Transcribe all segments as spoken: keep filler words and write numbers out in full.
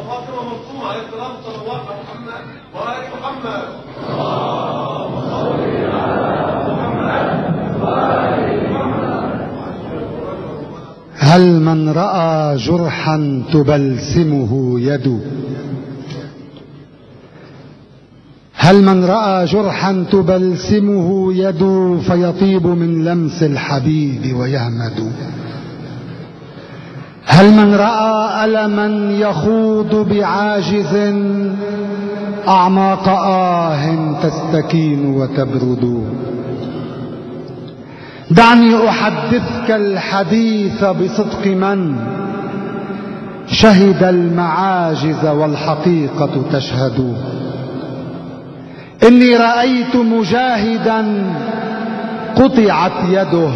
وفاطمة مصطوم عليه السلام صلوات محمد وآل محمد. اللهم صل على محمد وآل محمد. هل من رأى جرحا تبلسمه يد هل من رأى جرحا تبلسمه يد فيطيب من لمس الحبيب ويهمد؟ هل من رأى ألما يخوض بعاجز أعماق آه تستكين وتبرد؟ دعني أحدثك الحديث بصدق من شهد المعاجز والحقيقة تشهد. إني رأيت مجاهدا قطعت يده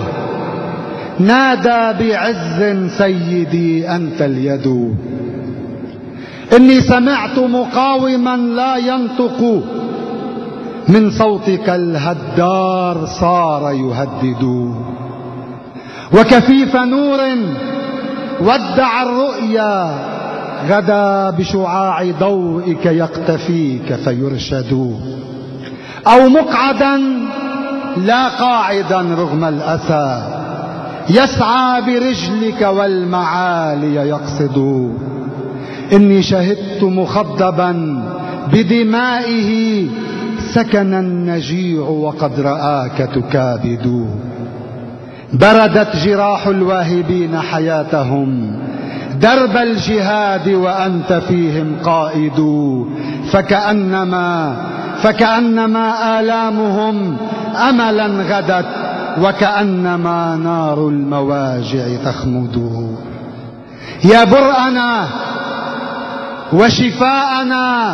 نادى بعز سيدي أنت اليد. إني سمعت مقاوما لا ينطق من صوتك الهدار صار يهدد. وكفيف نور ودع الرؤيا غدا بشعاع ضوئك يقتفيك فيرشد. أو مقعدا لا قاعدا رغم الأسى يسعى برجلك والمعالي يقصد. إني شهدت مخضبا بدمائه سكن النجيع وقد رآك تكابد. بردت جراح الواهبين حياتهم درب الجهاد وأنت فيهم قائد. فكأنما فكأنما آلامهم أملا غدت وكأنما نار المواجع تخمد. يا برأنا وشفاءنا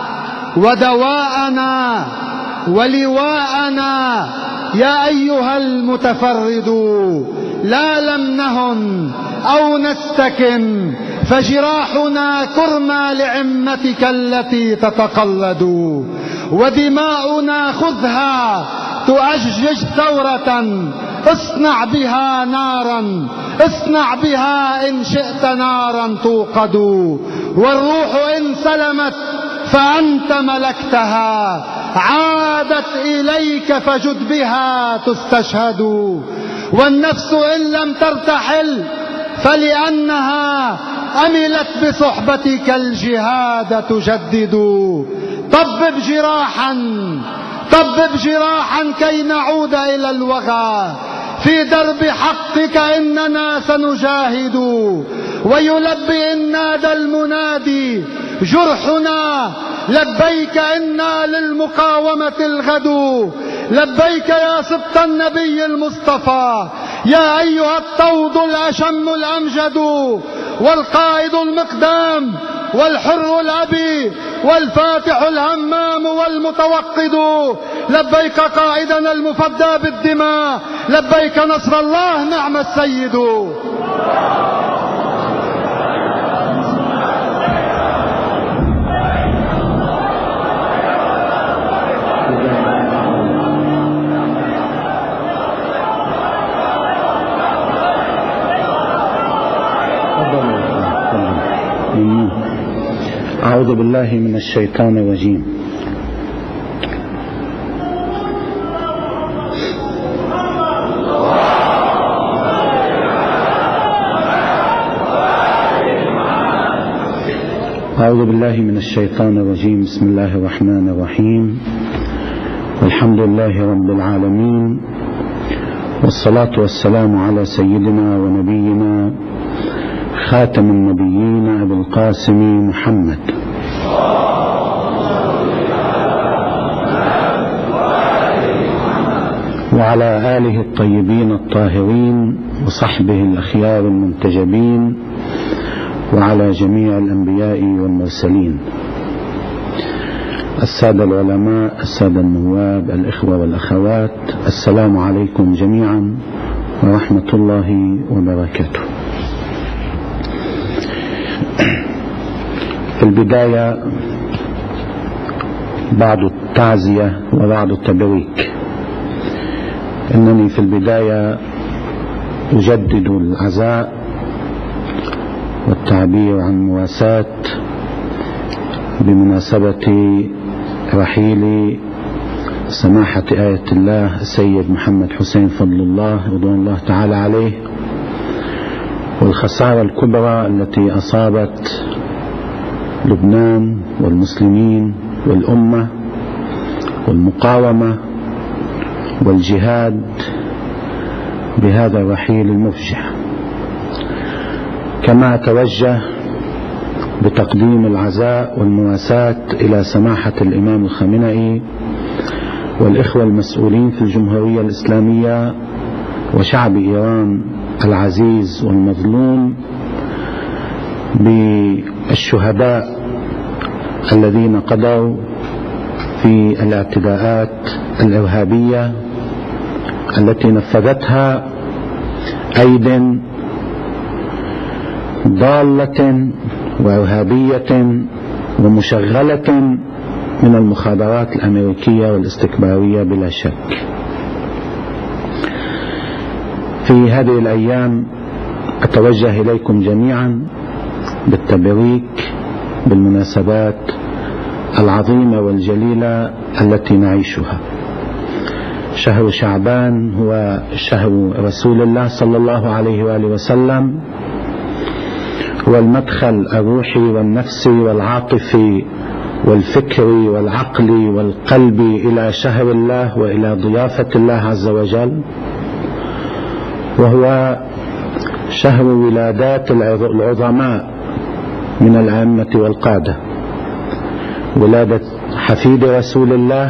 ودواءنا ولواءنا يا أيها المتفرد. لا لم نهن أو نستكن فجراحنا كرمى لعمتك التي تتقلد. ودماؤنا خذها تؤجج ثورة اصنع بها نارا اصنع بها إن شئت نارا توقد. والروح إن سلمت فأنت ملكتها عادت إليك فجد بها تستشهد. والنفس إن لم ترتحل فلأنها أملت بصحبتك الجهاد تجدد. طبب جراحا طبب جراحا كي نعود إلى الوغى في درب حقك إننا سنجاهد. ويلبي إن نادى المنادي جرحنا لبيك إنا للمقاومة الغدو. لبيك يا سبط النبي المصطفى يا أيها الطود الأشم الأمجد. والقائد المقدام والحر الأبي والفاتح الهمام والمتوقد. لبيك قائدنا المفدى بالدماء لبيك نصر الله نعم السيد. أعوذ بالله من الشيطان الرجيم. أعوذ بالله من الشيطان الرجيم. بسم الله الرحمن الرحيم. والحمد لله رب العالمين والصلاة والسلام على سيدنا ونبينا خاتم النبيين أبي القاسم محمد وعلى آله الطيبين الطاهرين وصحبه الأخيار المنتجبين وعلى جميع الأنبياء والمرسلين. السادة العلماء، السادة النواب، الإخوة والأخوات، السلام عليكم جميعا ورحمة الله وبركاته. في البداية بعض التعزية وبعض التبريك. إنني في البداية أجدد العزاء والتعبير عن مواساة بمناسبة رحيل سماحة آية الله السيد محمد حسين فضل الله رضوان الله تعالى عليه، والخسارة الكبرى التي أصابت لبنان والمسلمين والأمة والمقاومة والجهاد بهذا الرحيل المفجع. كما أتوجه بتقديم العزاء والمواساة إلى سماحة الإمام الخامنئي والإخوة المسؤولين في الجمهورية الإسلامية وشعب إيران العزيز والمظلوم بالشهداء الذين قضوا في الاعتداءات الإرهابية التي نفذتها أيد ضالة وإرهابية ومشغلة من المخابرات الأمريكية والاستكبارية بلا شك. في هذه الأيام أتوجه إليكم جميعا بالتبريك بالمناسبات العظيمة والجليلة التي نعيشها. شهر شعبان هو شهر رسول الله صلى الله عليه وآله وسلم، هو المدخل الروحي والنفسي والعاطفي والفكري والعقلي والقلبي إلى شهر الله وإلى ضيافة الله عز وجل، وهو شهر ولادات العظماء من الأئمة والقادة، ولادة حفيد رسول الله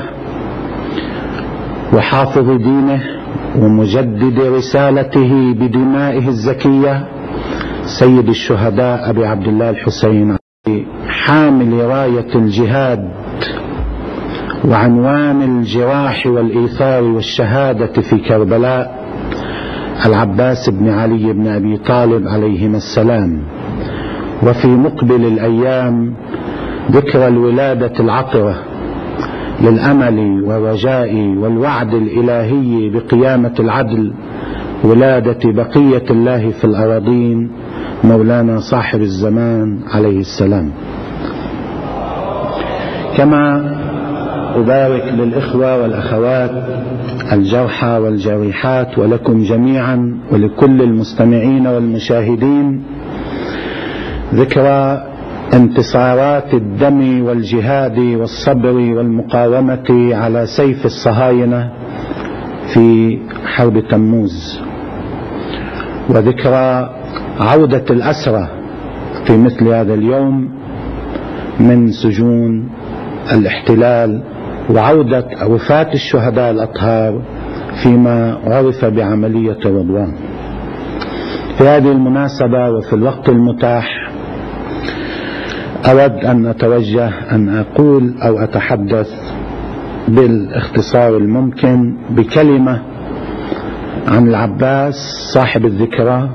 وحافظ دينه ومجدد رسالته بدمائه الزكية سيد الشهداء أبي عبد الله الحسين، حامل راية الجهاد وعنوان الجراح والإيثار والشهادة في كربلاء العباس بن علي بن أبي طالب عليهما السلام. وفي مقبل الأيام ذكرى الولادة العطرة للأمل والرجاء والوعد الإلهي بقيامة العدل، ولادة بقية الله في الأراضين مولانا صاحب الزمان عليه السلام. كما أبارك للإخوة والأخوات الجرحى والجريحات ولكم جميعا ولكل المستمعين والمشاهدين ذكرى انتصارات الدم والجهاد والصبر والمقاومة على سيف الصهاينة في حرب تموز، وذكرى عودة الأسرى في مثل هذا اليوم من سجون الاحتلال، وعودة وفاة الشهداء الأطهار فيما عرف بعملية رضوان. في هذه المناسبة وفي الوقت المتاح أود أن أتوجه أن أقول أو أتحدث بالاختصار الممكن بكلمة عن العباس صاحب الذكرى،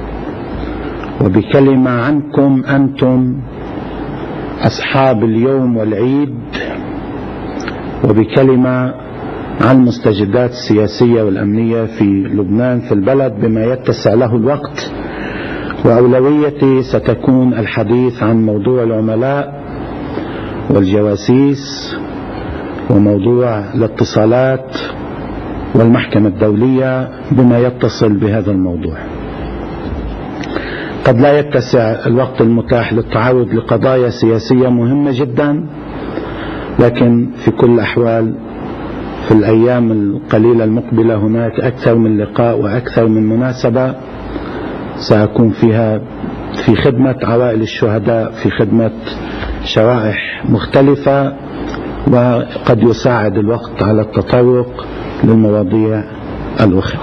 وبكلمة عنكم أنتم أصحاب اليوم والعيد، وبكلمة عن المستجدات السياسية والأمنية في لبنان في البلد بما يتسع له الوقت. وأولويتي ستكون الحديث عن موضوع العملاء والجواسيس وموضوع الاتصالات والمحكمة الدولية بما يتصل بهذا الموضوع. قد لا يتسع الوقت المتاح للتعرض لقضايا سياسية مهمة جدا، لكن في كل الأحوال في الأيام القليلة المقبلة هناك أكثر من لقاء وأكثر من مناسبة سأكون فيها في خدمة عوائل الشهداء، في خدمة شرائح مختلفة، وقد يساعد الوقت على التطرق للمواضيع الأخرى.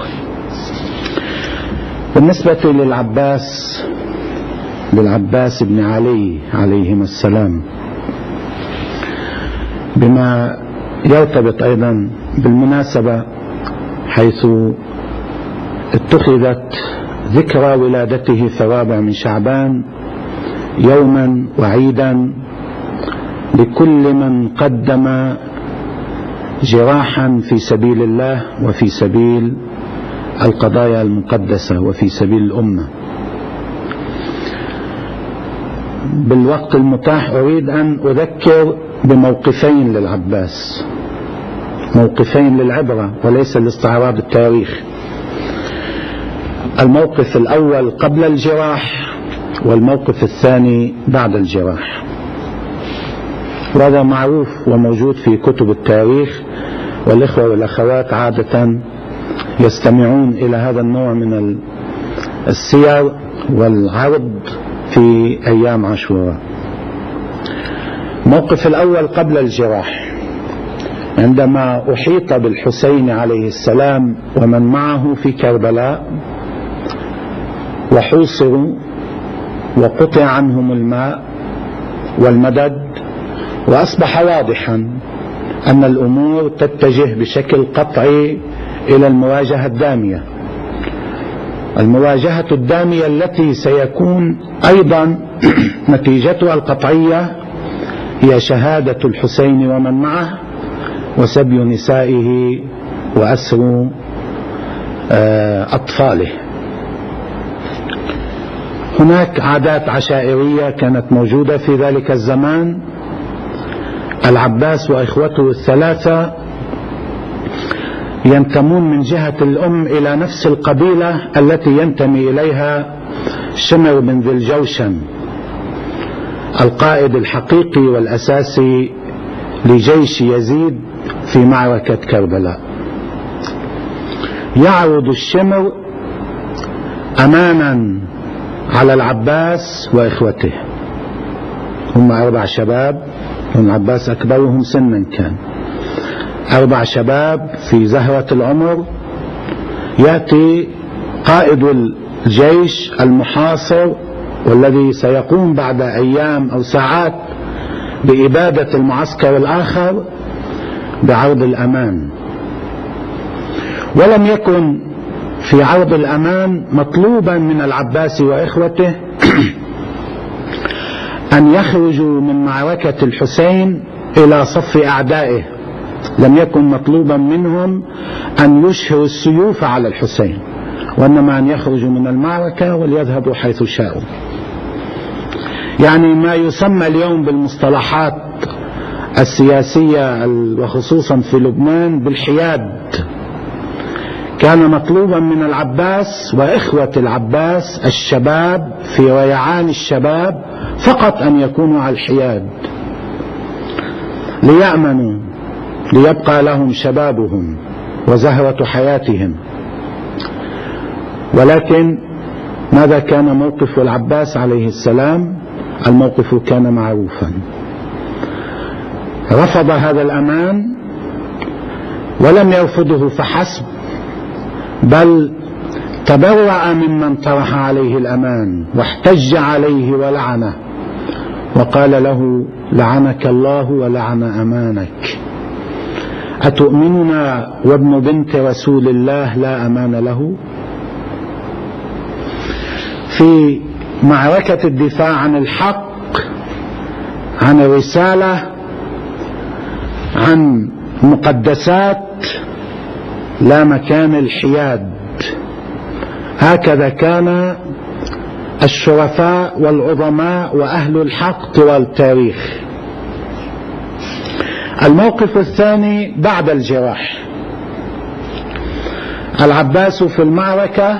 بالنسبة للعباس للعباس بن علي عليهما السلام، بما يرتبط أيضا بالمناسبة حيث اتخذت ذكرى ولادته في الرابع من شعبان يوما وعيدا لكل من قدم جراحا في سبيل الله وفي سبيل القضايا المقدسة وفي سبيل الأمة. بالوقت المتاح أريد أن أذكر بموقفين للعباس، موقفين للعبرة وليس لاستعراض التاريخ. الموقف الأول قبل الجراح والموقف الثاني بعد الجراح، وهذا معروف وموجود في كتب التاريخ، والإخوة والأخوات عادة يستمعون إلى هذا النوع من السير والعرض في أيام عاشوراء. الموقف الأول قبل الجراح، عندما أحيط بالحسين عليه السلام ومن معه في كربلاء وحوصروا وقطع عنهم الماء والمدد، وأصبح واضحا أن الأمور تتجه بشكل قطعي إلى المواجهة الدامية، المواجهة الدامية التي سيكون أيضا نتيجتها القطعية هي شهادة الحسين ومن معه وسبي نسائه وأسر أطفاله. هناك عادات عشائرية كانت موجودة في ذلك الزمان. العباس وإخوته الثلاثة ينتمون من جهة الأم إلى نفس القبيلة التي ينتمي إليها شمر بن ذي الجوشن، القائد الحقيقي والأساسي لجيش يزيد في معركة كربلاء. يعرض الشمر أمانا على العباس وإخوته، هم أربع شباب، والعباس أكبرهم سنا كان، أربع شباب في زهرة العمر. يأتي قائد الجيش المحاصر والذي سيقوم بعد أيام أو ساعات بإبادة المعسكر الآخر بعرض الأمان. ولم يكن في عرض الأمان مطلوبا من العباس وإخوته أن يخرجوا من معركة الحسين إلى صف أعدائه، لم يكن مطلوبا منهم أن يشهروا السيوف على الحسين، وإنما أن يخرجوا من المعركة وليذهبوا حيث شاءوا. يعني ما يسمى اليوم بالمصطلحات السياسية وخصوصا في لبنان بالحياد، كان مطلوبا من العباس وإخوة العباس الشباب في ريعان الشباب فقط أن يكونوا على الحياد ليأمنوا، ليبقى لهم شبابهم وزهرة حياتهم. ولكن ماذا كان موقف العباس عليه السلام؟ الموقف كان معروفا، رفض هذا الأمان، ولم يرفضه فحسب، بل تبرأ ممن طرح عليه الأمان واحتج عليه ولعنه وقال له: لعنك الله ولعن أمانك، أتؤمننا وابن بنت رسول الله لا أمان له؟ في معركة الدفاع عن الحق، عن الرسالة، عن مقدسات، لا مكان الحياد. هكذا كان الشرفاء والعظماء وأهل الحق طوال التاريخ. الموقف الثاني بعد الجراح، العباس في المعركة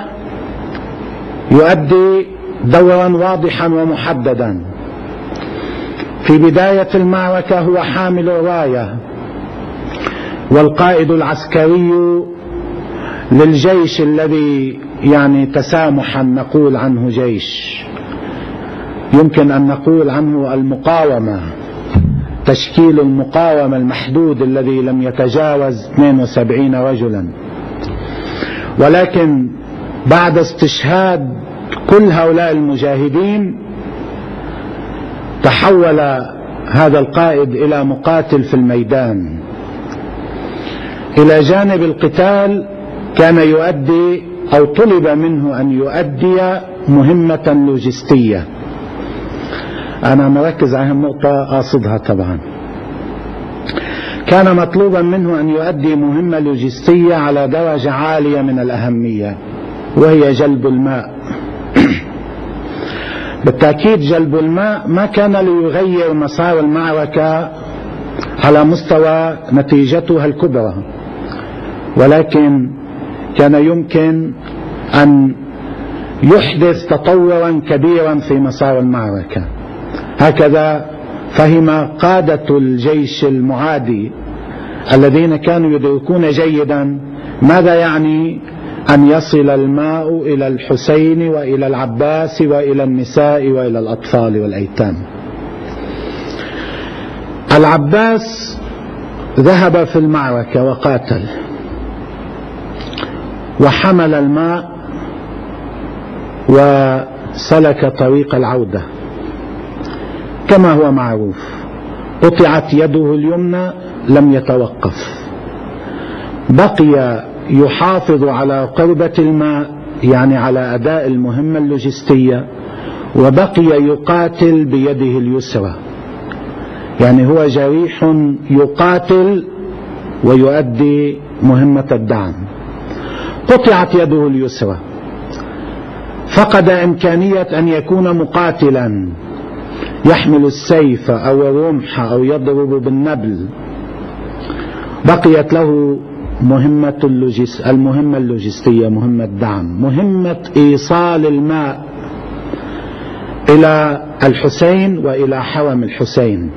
يؤدي دورا واضحا ومحددا. في بداية المعركة هو حامل الراية والقائد العسكري للجيش الذي يعني تسامحا نقول عنه جيش، يمكن أن نقول عنه المقاومة، تشكيل المقاومة المحدود الذي لم يتجاوز اثنين وسبعين رجلا. ولكن بعد استشهاد كل هؤلاء المجاهدين تحول هذا القائد إلى مقاتل في الميدان. إلى جانب القتال كان يؤدي أو طلب منه أن يؤدي مهمة لوجستية. أنا مركز على النقطة أقصدها طبعا. كان مطلوبا منه أن يؤدي مهمة لوجستية على درجة عالية من الأهمية، وهي جلب الماء. بالتأكيد جلب الماء ما كان ليغير مسار المعركة على مستوى نتيجتها الكبرى، ولكن كان يمكن أن يحدث تطورا كبيرا في مسار المعركة. هكذا فهم قادة الجيش المعادي الذين كانوا يدركون جيدا ماذا يعني أن يصل الماء إلى الحسين وإلى العباس وإلى النساء وإلى الأطفال والأيتام. العباس ذهب في المعركة وقاتل وحمل الماء وسلك طريق العودة كما هو معروف. قطعت يده اليمنى لم يتوقف، بقي يحافظ على قربة الماء يعني على أداء المهمة اللوجستية، وبقي يقاتل بيده اليسرى، يعني هو جريح يقاتل ويؤدي مهمة الدعم. قطعت يده اليسرى، فقد إمكانية أن يكون مقاتلا يحمل السيف أو الرمح أو يضرب بالنبل. بقيت له مهمة اللوجس المهمة اللوجستية، مهمة دعم، مهمة إيصال الماء إلى الحسين وإلى حرم الحسين.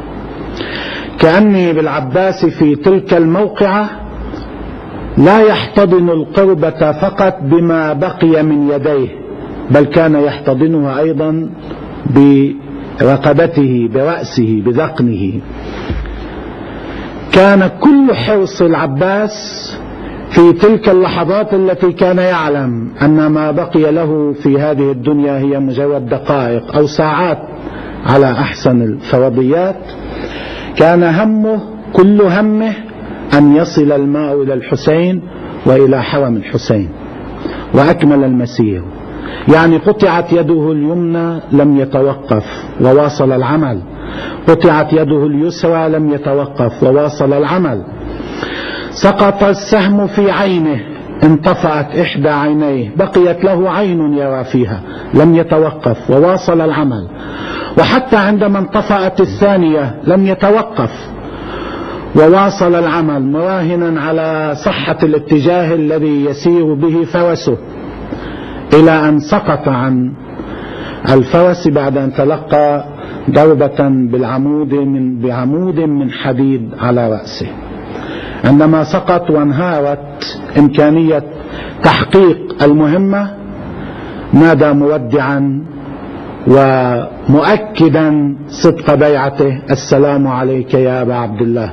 كأني بالعباس في تلك الموقعة لا يحتضن القربة فقط بما بقي من يديه، بل كان يحتضنها أيضا برقبته، برأسه، بذقنه. كان كل حرص العباس في تلك اللحظات التي كان يعلم أن ما بقي له في هذه الدنيا هي مجرد دقائق أو ساعات على أحسن الفرضيات، كان همه كل همه أن يصل الماء إلى الحسين وإلى حرم الحسين وأكمل المسير. يعني قطعت يده اليمنى لم يتوقف وواصل العمل، قطعت يده اليسرى لم يتوقف وواصل العمل. سقط السهم في عينه، انطفأت إحدى عينيه، بقيت له عين يرى فيها، لم يتوقف وواصل العمل. وحتى عندما انطفأت الثانية لم يتوقف وواصل العمل، مراهنا على صحة الاتجاه الذي يسير به فرسه، إلى أن سقط عن الفرس بعد أن تلقى ضربة بالعمود من بعمود من حديد على رأسه. عندما سقط وانهارت إمكانية تحقيق المهمة، نادى مودعا ومؤكدا صدق بيعته: السلام عليك يا أبا عبد الله.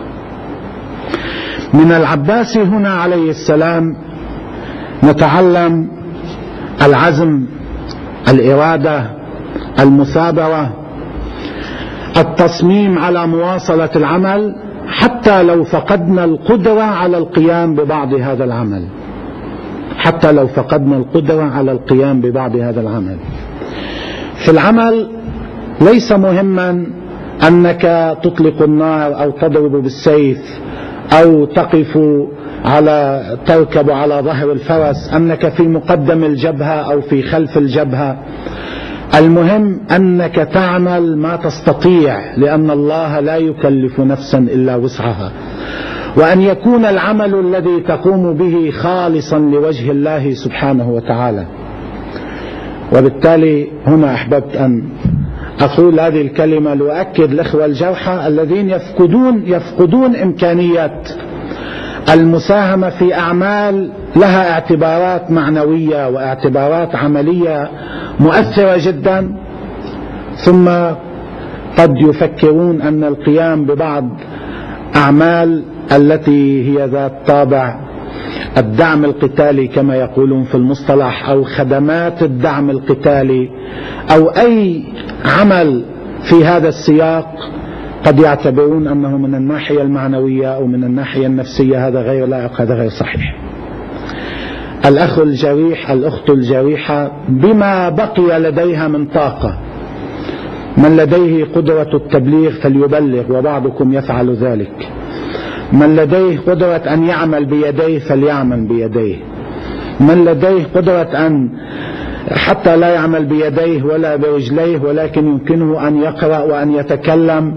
من العباس هنا عليه السلام نتعلم العزم، الإرادة، المثابرة، التصميم على مواصلة العمل حتى لو فقدنا القدرة على القيام ببعض هذا العمل، حتى لو فقدنا القدرة على القيام ببعض هذا العمل. في العمل ليس مهما أنك تطلق النار أو تضرب بالسيف أو تقف على تركب على ظهر الفرس، أنك في مقدم الجبهة أو في خلف الجبهة. المهم أنك تعمل ما تستطيع، لأن الله لا يكلف نفسا إلا وسعها، وأن يكون العمل الذي تقوم به خالصا لوجه الله سبحانه وتعالى. وبالتالي هنا أحببت أن أقول هذه الكلمة لأؤكد الإخوة الجرحى الذين يفقدون يفقدون إمكانية المساهمة في أعمال لها اعتبارات معنوية واعتبارات عملية مؤثرة جدا، ثم قد يفكرون أن القيام ببعض أعمال التي هي ذات طابع الدعم القتالي كما يقولون في المصطلح، أو خدمات الدعم القتالي، أو أي عمل في هذا السياق، قد يعتبرون أنه من الناحية المعنوية أو من الناحية النفسية هذا غير لائق، هذا غير صحيح. الأخ الجريح، الأخت الجريحة، بما بقي لديها من طاقة، من لديه قدرة التبليغ فليبلغ وبعضكم يفعل ذلك، من لديه قدرة أن يعمل بيديه فليعمل بيديه، من لديه قدرة أن حتى لا يعمل بيديه ولا برجليه، ولكن يمكنه أن يقرأ وأن يتكلم.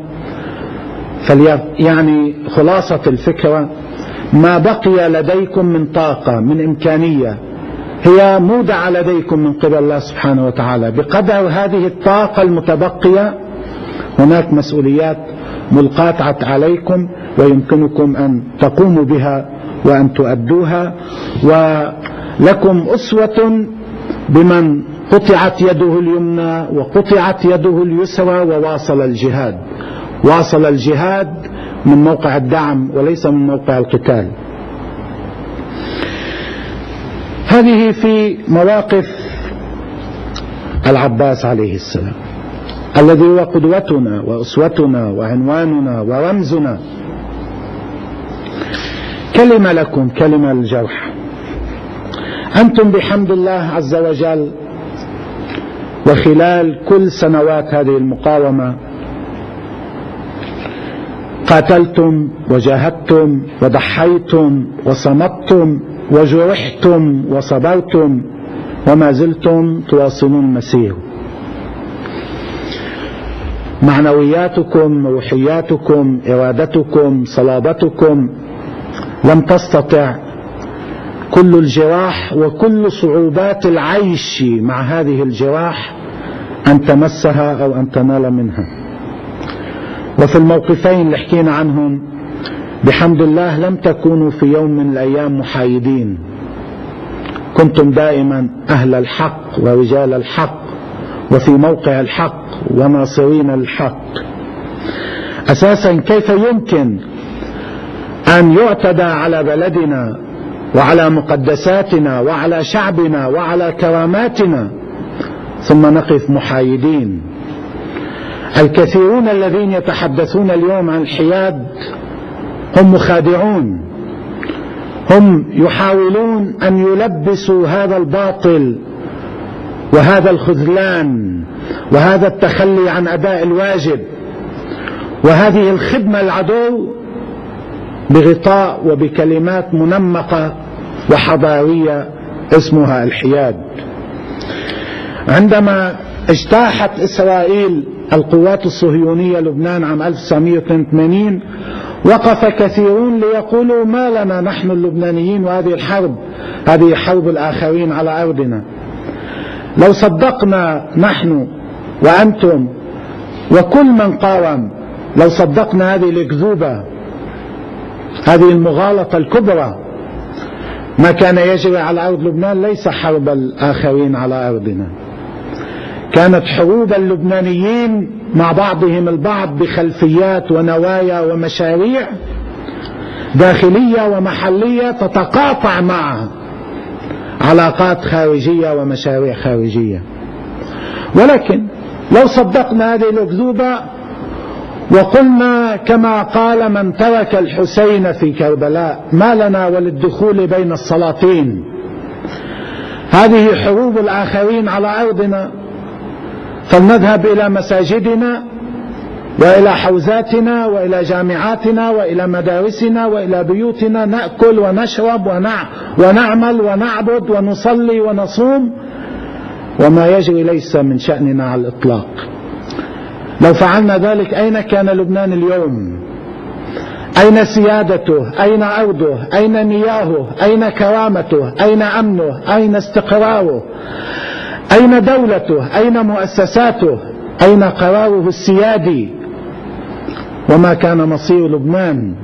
يعني خلاصة الفكرة، ما بقي لديكم من طاقة، من إمكانية، هي مودعة لديكم من قبل الله سبحانه وتعالى. بقدر هذه الطاقة المتبقية هناك مسؤوليات ملقاة عليكم، ويمكنكم أن تقوموا بها وأن تؤدوها. ولكم أسوة بمن قطعت يده اليمنى وقطعت يده اليسرى وواصل الجهاد. واصل الجهاد من موقع الدعم وليس من موقع القتال. هذه في مواقف العباس عليه السلام الذي هو قدوتنا وأسوتنا وعنواننا ورمزنا. كلمة لكم، كلمة للجرح. أنتم بحمد الله عز وجل وخلال كل سنوات هذه المقاومة قاتلتم وجاهدتم وضحيتم وصمتم وجرحتم وصبرتم، وما زلتم تواصلون المسير. معنوياتكم، روحياتكم، إرادتكم، صلابتكم لم تستطع كل الجراح وكل صعوبات العيش مع هذه الجراح أن تمسها أو أن تنال منها. وفي الموقفين اللي حكينا عنهم بحمد الله لم تكونوا في يوم من الأيام محايدين، كنتم دائما أهل الحق ورجال الحق وفي موقع الحق وناصرين الحق. أساسا كيف يمكن أن يعتدى على بلدنا وعلى مقدساتنا وعلى شعبنا وعلى كراماتنا ثم نقف محايدين؟ الكثيرون الذين يتحدثون اليوم عن الحياد هم مخادعون، هم يحاولون أن يلبسوا هذا الباطل وهذا الخذلان وهذا التخلي عن أداء الواجب وهذه الخدمة العدو بغطاء وبكلمات منمقة وحضارية اسمها الحياد. عندما اجتاحت إسرائيل القوات الصهيونية لبنان عام ألف وتسعمائة واثنين وثمانين وقف كثيرون ليقولوا ما لنا نحن اللبنانيين وهذه الحرب، هذه حرب الآخرين على أرضنا. لو صدقنا نحن وأنتم وكل من قاوم، لو صدقنا هذه الأكذوبة، هذه المغالطة الكبرى، ما كان يجري على أرض لبنان ليس حرب الآخرين على أرضنا، كانت حروب اللبنانيين مع بعضهم البعض بخلفيات ونوايا ومشاريع داخلية ومحلية تتقاطع معها علاقات خارجية ومشاريع خارجية. ولكن لو صدقنا هذه الأكذوبة وقلنا كما قال من ترك الحسين في كربلاء ما لنا وللدخول بين السلاطين، هذه حروب الآخرين على أرضنا، فلنذهب إلى مساجدنا وإلى حوزاتنا وإلى جامعاتنا وإلى مدارسنا وإلى بيوتنا، نأكل ونشرب ونعمل ونعبد ونصلي ونصوم، وما يجري ليس من شأننا على الإطلاق. لو فعلنا ذلك أين كان لبنان اليوم؟ أين سيادته؟ أين أرضه؟ أين مياهه؟ أين كرامته؟ أين أمنه؟ أين استقراره؟ أين دولته؟ أين مؤسساته؟ أين قراره السيادي؟ وما كان مصير لبنان؟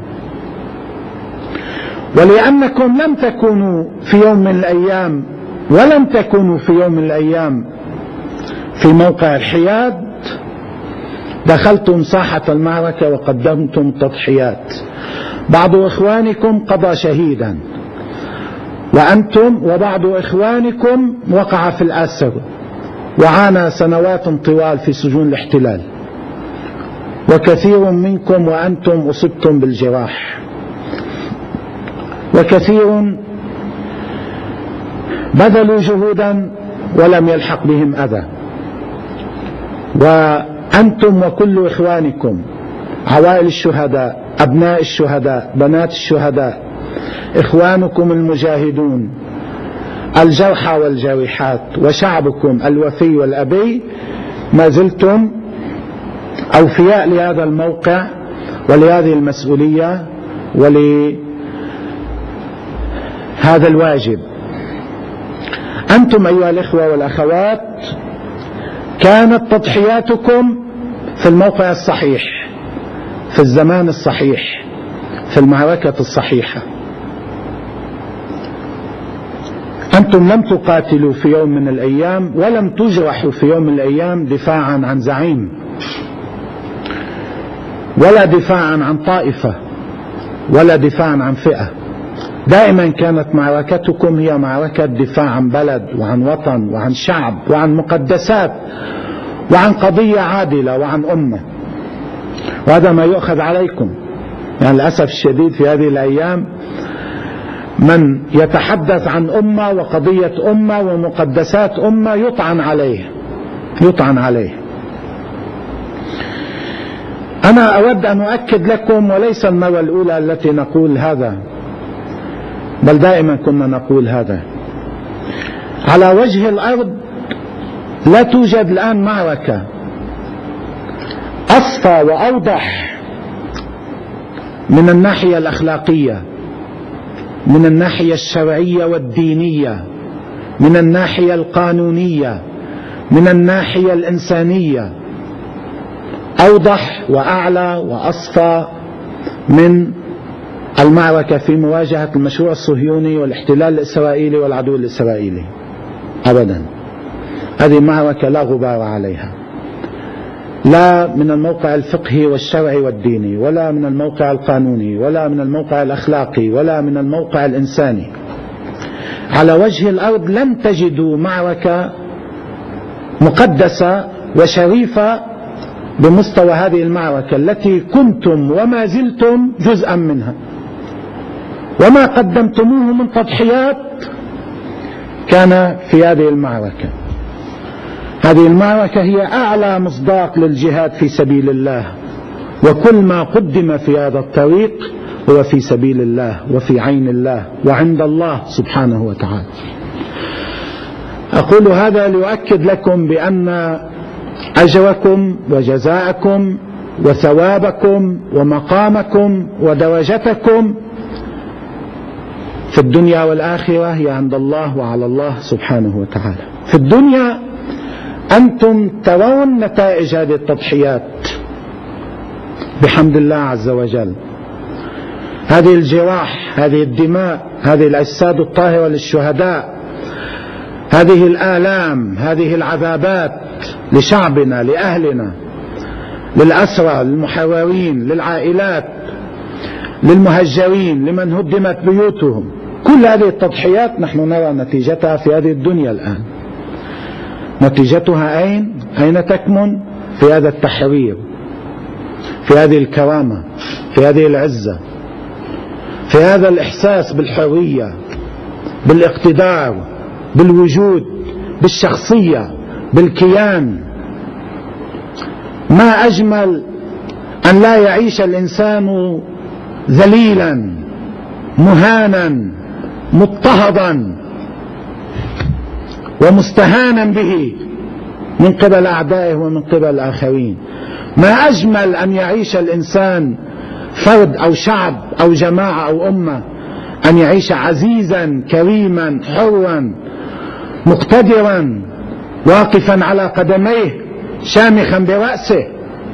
ولأنكم لم تكونوا في يوم من الأيام ولم تكونوا في يوم من الأيام في موقع الحياد، دخلتم ساحة المعركة وقدمتم تضحيات. بعض إخوانكم قضى شهيدا، وأنتم وبعض إخوانكم وقع في الأسر وعانى سنوات طوال في سجون الاحتلال، وكثير منكم وأنتم أصبتم بالجراح، وكثير بذلوا جهودا ولم يلحق بهم أذى. وأنتم وكل إخوانكم، عوائل الشهداء، أبناء الشهداء، بنات الشهداء، إخوانكم المجاهدون، الجرحى والجارحات وشعبكم الوفي والأبي ما زلتم أوفياء لهذا الموقع ولهذه المسؤولية ولهذا الواجب. أنتم أيها الإخوة والأخوات كانت تضحياتكم في الموقع الصحيح، في الزمان الصحيح، في المعركة الصحيحة. أنتم لم تقاتلوا في يوم من الأيام ولم تجرحوا في يوم من الأيام دفاعا عن زعيم ولا دفاعا عن طائفة ولا دفاعا عن فئة. دائما كانت معركتكم هي معركة دفاع عن بلد وعن وطن وعن شعب وعن مقدسات وعن قضية عادلة وعن أمة. وهذا ما يؤخذ عليكم. يعني للأسف الشديد في هذه الأيام من يتحدث عن أمة وقضية أمة ومقدسات أمة يطعن عليه يطعن عليه. أنا أود أن أؤكد لكم، وليس المرة الأولى التي نقول هذا، بل دائما كنا نقول هذا، على وجه الأرض لا توجد الآن معركة أصفى وأوضح من الناحية الأخلاقية، من الناحية الشرعية والدينية، من الناحية القانونية، من الناحية الإنسانية، أوضح وأعلى وأصفى من المعركة في مواجهة المشروع الصهيوني والاحتلال الإسرائيلي والعدو الإسرائيلي. أبدا، هذه معركة لا غبار عليها، لا من الموقع الفقهي والشرعي والديني، ولا من الموقع القانوني، ولا من الموقع الأخلاقي، ولا من الموقع الإنساني. على وجه الأرض لن تجدوا معركة مقدسة وشريفة بمستوى هذه المعركة التي كنتم وما زلتم جزءا منها، وما قدمتموه من تضحيات كان في هذه المعركة. هذه المعركة هي أعلى مصداق للجهاد في سبيل الله، وكل ما قدم في هذا الطريق هو في سبيل الله وفي عين الله وعند الله سبحانه وتعالى. أقول هذا لأؤكد لكم بأن أجركم وجزاءكم وثوابكم ومقامكم ودرجتكم في الدنيا والآخرة هي عند الله وعلى الله سبحانه وتعالى. في الدنيا أنتم ترون نتائج هذه التضحيات بحمد الله عز وجل، هذه الجراح، هذه الدماء، هذه الأجساد الطاهرة للشهداء، هذه الآلام، هذه العذابات لشعبنا، لأهلنا، للأسرى، للمحررين، للعائلات، للمهجرين، لمن هدمت بيوتهم. كل هذه التضحيات نحن نرى نتيجتها في هذه الدنيا الآن. نتيجتها أين؟ أين تكمن؟ في هذا التحرير، في هذه الكرامة، في هذه العزة، في هذا الإحساس بالحرية، بالاقتدار، بالوجود، بالشخصية، بالكيان. ما أجمل أن لا يعيش الإنسان ذليلا مهانا مضطهدا ومستهانا به من قبل أعدائه ومن قبل الآخرين. ما أجمل أن يعيش الإنسان، فرد أو شعب أو جماعة أو أمة، أن يعيش عزيزا كريما حرا مقتدرا واقفا على قدميه شامخا برأسه.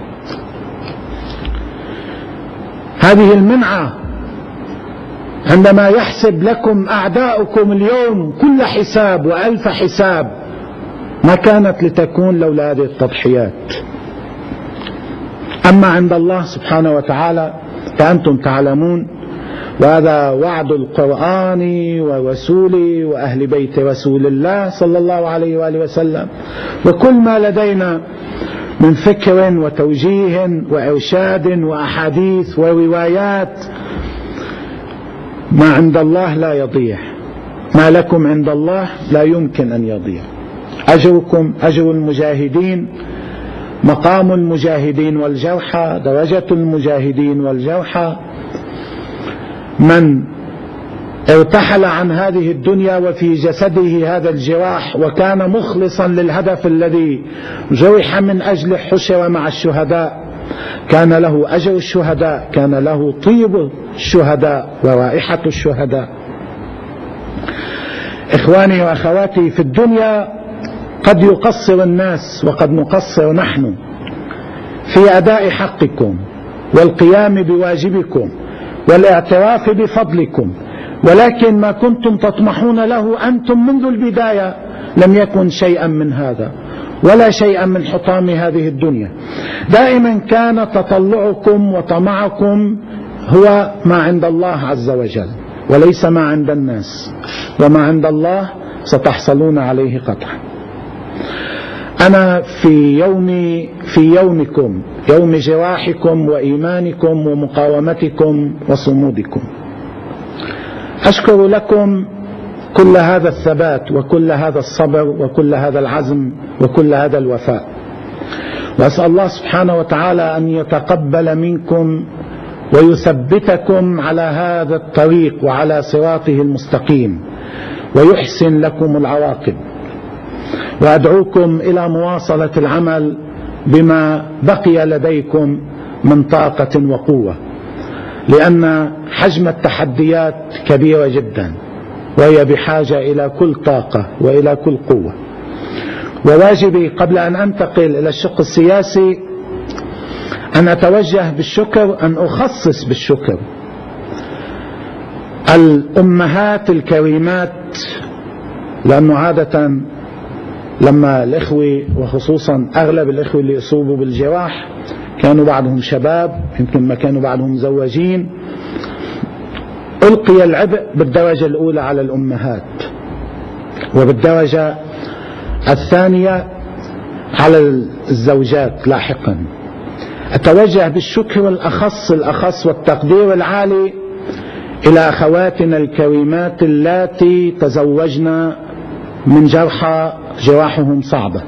هذه المنعة عندما يحسب لكم أعداؤكم اليوم كل حساب وألف حساب ما كانت لتكون لولا هذه التضحيات. أما عند الله سبحانه وتعالى فأنتم تعلمون، وهذا وعد القرآن ورسوله وأهل بيت رسول الله صلى الله عليه وآله وسلم، وكل ما لدينا من فكر وتوجيه وإرشاد وأحاديث وروايات. ما عند الله لا يضيع، ما لكم عند الله لا يمكن أن يضيع. أجركم أجر المجاهدين، مقام المجاهدين والجرحى، درجة المجاهدين والجرحى. من ارتحل عن هذه الدنيا وفي جسده هذا الجراح، وكان مخلصا للهدف الذي جرح من أجله، حشر مع الشهداء، كان له أجر الشهداء، كان له طيب الشهداء ورائحة الشهداء. إخواني وأخواتي، في الدنيا قد يقصر الناس وقد نقصر نحن في أداء حقكم والقيام بواجبكم والاعتراف بفضلكم، ولكن ما كنتم تطمحون له أنتم منذ البداية لم يكن شيئا من هذا ولا شيئا من حطام هذه الدنيا. دائما كان تطلعكم وطمعكم هو ما عند الله عز وجل وليس ما عند الناس، وما عند الله ستحصلون عليه قطعا. أنا في يومي في يومكم، يوم جراحكم وإيمانكم ومقاومتكم وصمودكم، أشكر لكم كل هذا الثبات وكل هذا الصبر وكل هذا العزم وكل هذا الوفاء، وأسأل الله سبحانه وتعالى أن يتقبل منكم ويثبتكم على هذا الطريق وعلى صراطه المستقيم ويحسن لكم العواقب. وأدعوكم إلى مواصلة العمل بما بقي لديكم من طاقة وقوة، لأن حجم التحديات كبيرة جدا وهي بحاجة إلى كل طاقة وإلى كل قوة. وواجبي قبل أن أنتقل إلى الشق السياسي أن أتوجه بالشكر، أن أخصص بالشكر الأمهات الكريمات، لأنه عادة لما الإخوة وخصوصا أغلب الإخوة اللي أصيبوا بالجراح كانوا بعضهم شباب، يمكن ما كانوا بعضهم مزوجين، ألقي العبء بالدرجة الأولى على الأمهات وبالدرجة الثانية على الزوجات لاحقا. أتوجه بالشكر الأخص الأخص والتقدير العالي إلى أخواتنا الكريمات اللاتي تزوجن من جرحى جراحهم صعبة.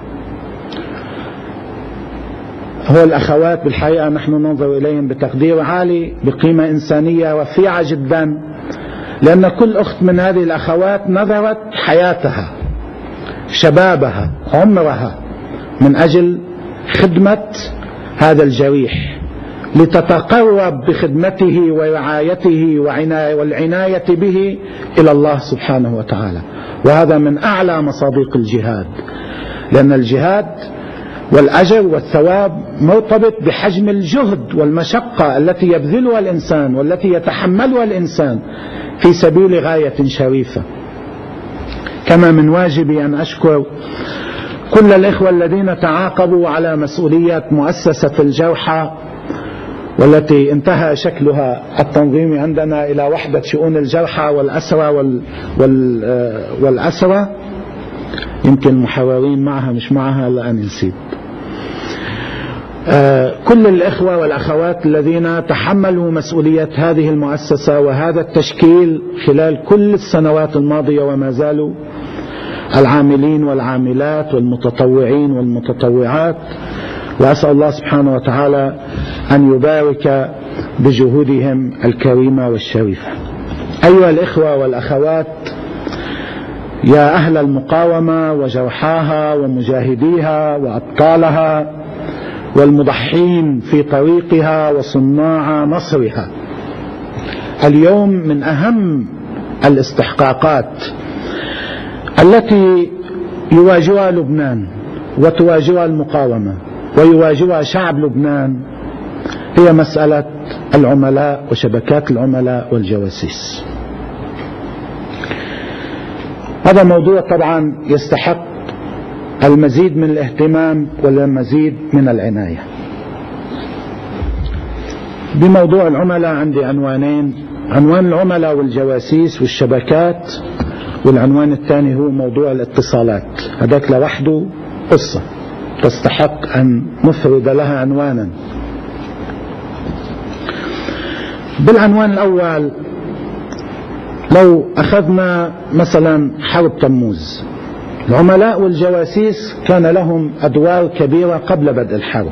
هو الأخوات بالحقيقة نحن ننظر إليهم بتقدير عالي، بقيمة إنسانية رفيعة جدا، لأن كل أخت من هذه الأخوات نذرت حياتها، شبابها، عمرها من أجل خدمة هذا الجريح، لتتقرب بخدمته ورعايته والعناية به إلى الله سبحانه وتعالى. وهذا من أعلى مصادق الجهاد، لأن الجهاد والأجر والثواب مرتبط بحجم الجهد والمشقة التي يبذلها الإنسان والتي يتحملها الإنسان في سبيل غاية شريفة. كما من واجبي أن أشكر كل الإخوة الذين تعاقبوا على مسؤولية مؤسسة الجرحى، والتي انتهى شكلها التنظيمي عندنا إلى وحدة شؤون الجرحى والأسرى وال وال والأسرى، يمكن المحررين معها مش معها، لا أنا نسيت. كل الإخوة والأخوات الذين تحملوا مسؤولية هذه المؤسسة وهذا التشكيل خلال كل السنوات الماضية وما زالوا، العاملين والعاملات والمتطوعين والمتطوعات، وأسأل الله سبحانه وتعالى أن يبارك بجهودهم الكريمة والشريفة. أيها الإخوة والأخوات، يا أهل المقاومة وجرحاها ومجاهديها وأبطالها والمضحين في طريقها وصناع نصرها، اليوم من أهم الاستحقاقات التي يواجهها لبنان وتواجهها المقاومة ويواجهها شعب لبنان هي مسألة العملاء وشبكات العملاء والجواسيس. هذا موضوع طبعا يستحق المزيد من الاهتمام والمزيد من العناية. بموضوع العملاء عندي عنوانين: عنوان العملاء والجواسيس والشبكات، والعنوان الثاني هو موضوع الاتصالات. هذاك لوحده قصة تستحق أن نفرد لها عنوانا. بالعنوان الأول، لو أخذنا مثلا حرب تموز، العملاء والجواسيس كان لهم أدوار كبيرة قبل بدء الحرب،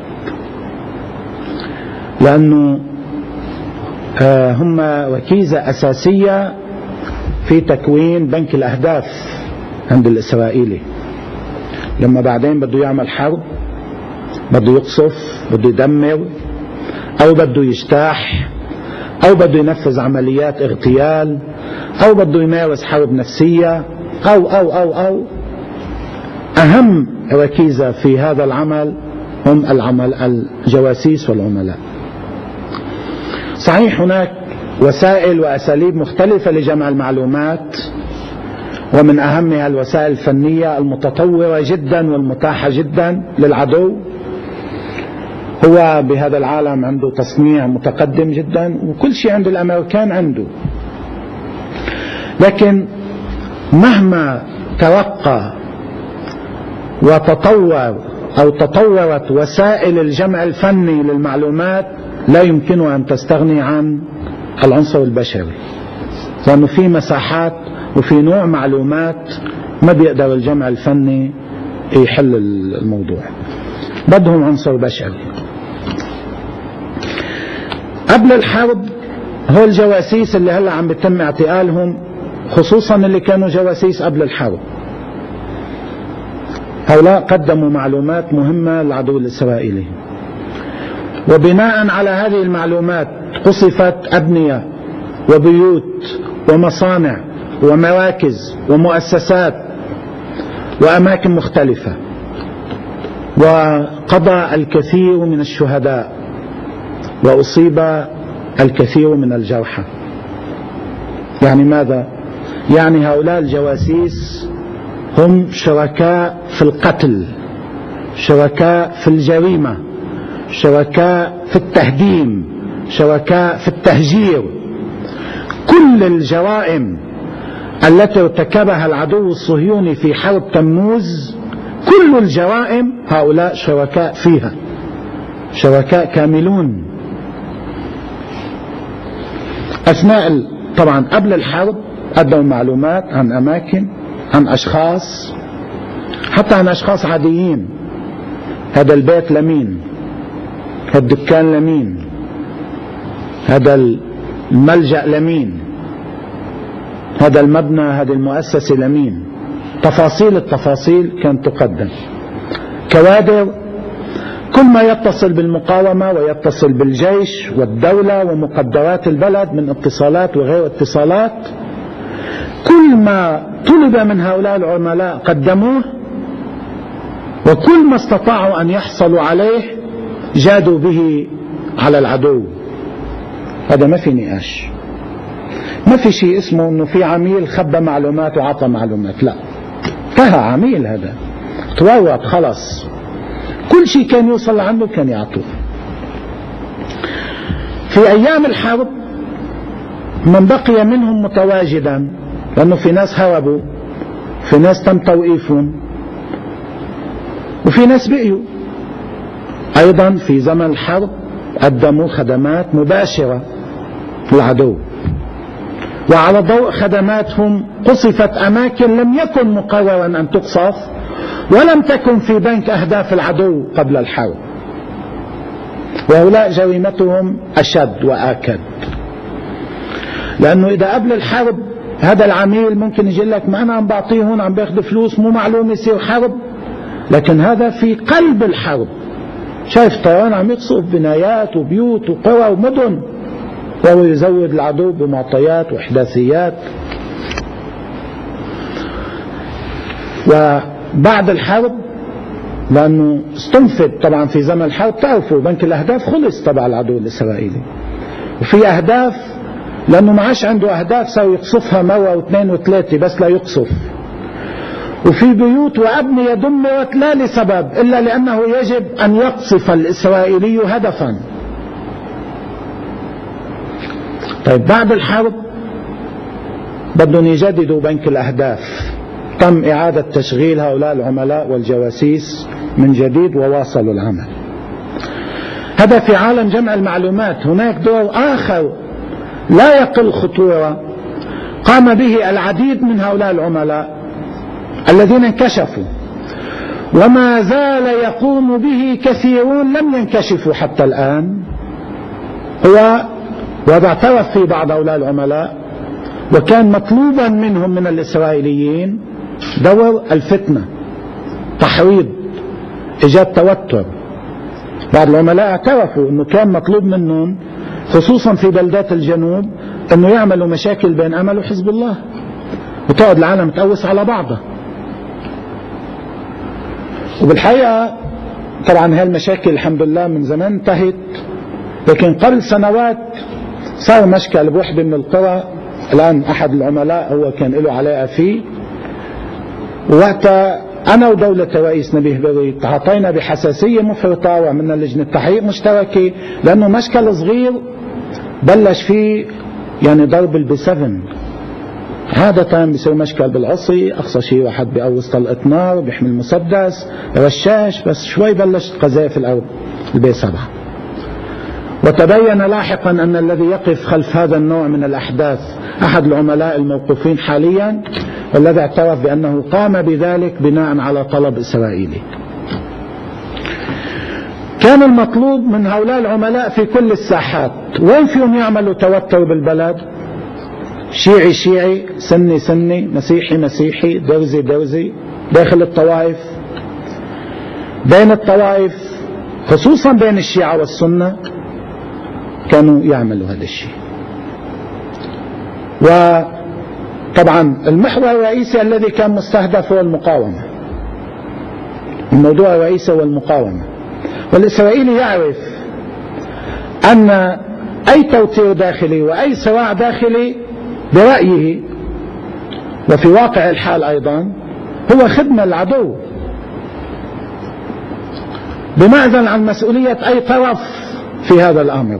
لأنه هم ركيزة أساسية في تكوين بنك الأهداف عند الإسرائيلي، لما بعدين بده يعمل حرب، بده يقصف، بده يدمر، أو بده يجتاح، أو بده ينفذ عمليات اغتيال، أو بده يمارس حرب نفسية، أو أو أو أو أهم ركيزة في هذا العمل هم العمل الجواسيس والعملاء. صحيح هناك وسائل وأساليب مختلفة لجمع المعلومات، ومن أهمها الوسائل الفنية المتطورة جدا والمتاحة جدا للعدو. هو بهذا العالم عنده تصنيع متقدم جدا، وكل شيء عند الأمريكان عنده، لكن مهما ترقى وتطور أو تطورت وسائل الجمع الفني للمعلومات لا يمكن أن تستغني عن العنصر البشري، لأنه في مساحات وفي نوع معلومات ما بيقدر الجمع الفني يحل الموضوع، بدهم عنصر بشري. قبل الحرب هو الجواسيس اللي هلا عم بيتم اعتقالهم، خصوصا اللي كانوا جواسيس قبل الحرب، هؤلاء قدموا معلومات مهمة للعدو الإسرائيلي، وبناء على هذه المعلومات قصفت أبنية وبيوت ومصانع ومراكز ومؤسسات وأماكن مختلفة، وقضى الكثير من الشهداء، وأصيب الكثير من الجرحى. يعني ماذا؟ يعني هؤلاء الجواسيس هم شركاء في القتل، شركاء في الجريمة، شركاء في التهديم، شركاء في التهجير. كل الجرائم التي ارتكبها العدو الصهيوني في حرب تموز، كل الجرائم هؤلاء شركاء فيها، شركاء كاملون. أثناء طبعا قبل الحرب قدموا معلومات عن أماكن، عن أشخاص، حتى عن أشخاص عاديين. هذا البيت لمين؟ هذا الدكان لمين؟ هذا الملجأ لمين؟ هذا المبنى، هذه المؤسسة لمين؟ تفاصيل التفاصيل كانت تقدم. كوادر، كل ما يتصل بالمقاومة ويتصل بالجيش والدولة ومقدرات البلد من اتصالات وغير اتصالات، كل ما طلب من هؤلاء العملاء قدموه، وكل ما استطاعوا أن يحصلوا عليه جادوا به على العدو. هذا ما في نقاش، ما في شيء اسمه انه في عميل خبى معلومات وعطى معلومات، لا، انتهى عميل، هذا تورط خلص، كل شيء كان يوصل عنده كان يعطوه. في أيام الحرب من بقي منهم متواجدا، لأنه في ناس هربوا، في ناس تم توقيفهم، وفي ناس بقيوا أيضا في زمن الحرب قدموا خدمات مباشرة للعدو، وعلى ضوء خدماتهم قصفت أماكن لم يكن مقررا أن تقصف، ولم تكن في بنك أهداف العدو قبل الحرب. وهؤلاء جريمتهم أشد وآكد، لأنه إذا قبل الحرب هذا العميل ممكن يجي لك ما أنا عم بعطيه هون عم بياخذ فلوس، مو معلوم يصير حرب، لكن هذا في قلب الحرب، شايف طيران عم يقصف بنايات وبيوت وقرى ومدن، وهو يزود العدو بمعطيات وإحداثيات. وبعد الحرب لأنه استنفد طبعا في زمن الحرب، تعرفوا بنك الأهداف خلص تبع العدو الإسرائيلي، وفي أهداف لأنه ما عاش عنده أهداف صار يقصفها مرة واثنين وثلاثة بس لا يقصف. وفي بيوت وأبنية دمرت لا لسبب إلا لأنه يجب أن يقصف الإسرائيلي هدفا. طيب بعد الحرب بدهم يجددوا بنك الأهداف، تم إعادة تشغيل هؤلاء العملاء والجواسيس من جديد وواصلوا العمل. هذا في عالم جمع المعلومات. هناك دور آخر لا يقل خطورة قام به العديد من هؤلاء العملاء الذين انكشفوا، وما زال يقوم به كثيرون لم ينكشفوا حتى الآن. هو وهذا اعترف في بعض هؤلاء العملاء، وكان مطلوبا منهم من الإسرائيليين دور الفتنة، تحريض، إيجاد توتر. بعض العملاء اعترفوا أنه كان مطلوب منهم خصوصا في بلدات الجنوب أنه يعملوا مشاكل بين أمل وحزب الله، وتقعد العالم تقوس على بعضها. وبالحقيقة طبعا هالمشاكل الحمد لله من زمان انتهت، لكن قبل سنوات صار مشكل بوحدة من القرى. الآن أحد العملاء هو كان له علاقة فيه، ووقتها أنا ودولة الرئيس نبيه بري تعاطينا بحساسية مفرطة وعملنا لجنة تحقيق مشتركة، لأنه مشكل صغير بلش فيه يعني ضرب البي سبعة. عادة بيصير مشكل بالعصي، أقصى شيء واحد بيقوص طلقة نار، بيحمل مسدس، رشاش، بس شوي بلشت قذائف الأرض البي سبعة. وتبين لاحقا أن الذي يقف خلف هذا النوع من الأحداث أحد العملاء الموقوفين حاليا، والذي اعترف بأنه قام بذلك بناء على طلب إسرائيلي. كان المطلوب من هؤلاء العملاء في كل الساحات، وين فيهم يعملوا توتر بالبلد؟ شيعي شيعي، سني سني، مسيحي مسيحي، درزي درزي، داخل الطوائف، بين الطوائف، خصوصا بين الشيعة والسنة كانوا يعملوا هذا الشيء. وطبعا المحور الرئيسي الذي كان مستهدف هو المقاومة. الموضوع الرئيسي هو المقاومة، والإسرائيلي يعرف أن أي توتير داخلي وأي صراع داخلي برأيه وفي واقع الحال أيضا هو خدمة العدو، بمعزل عن مسؤولية أي طرف في هذا الأمر.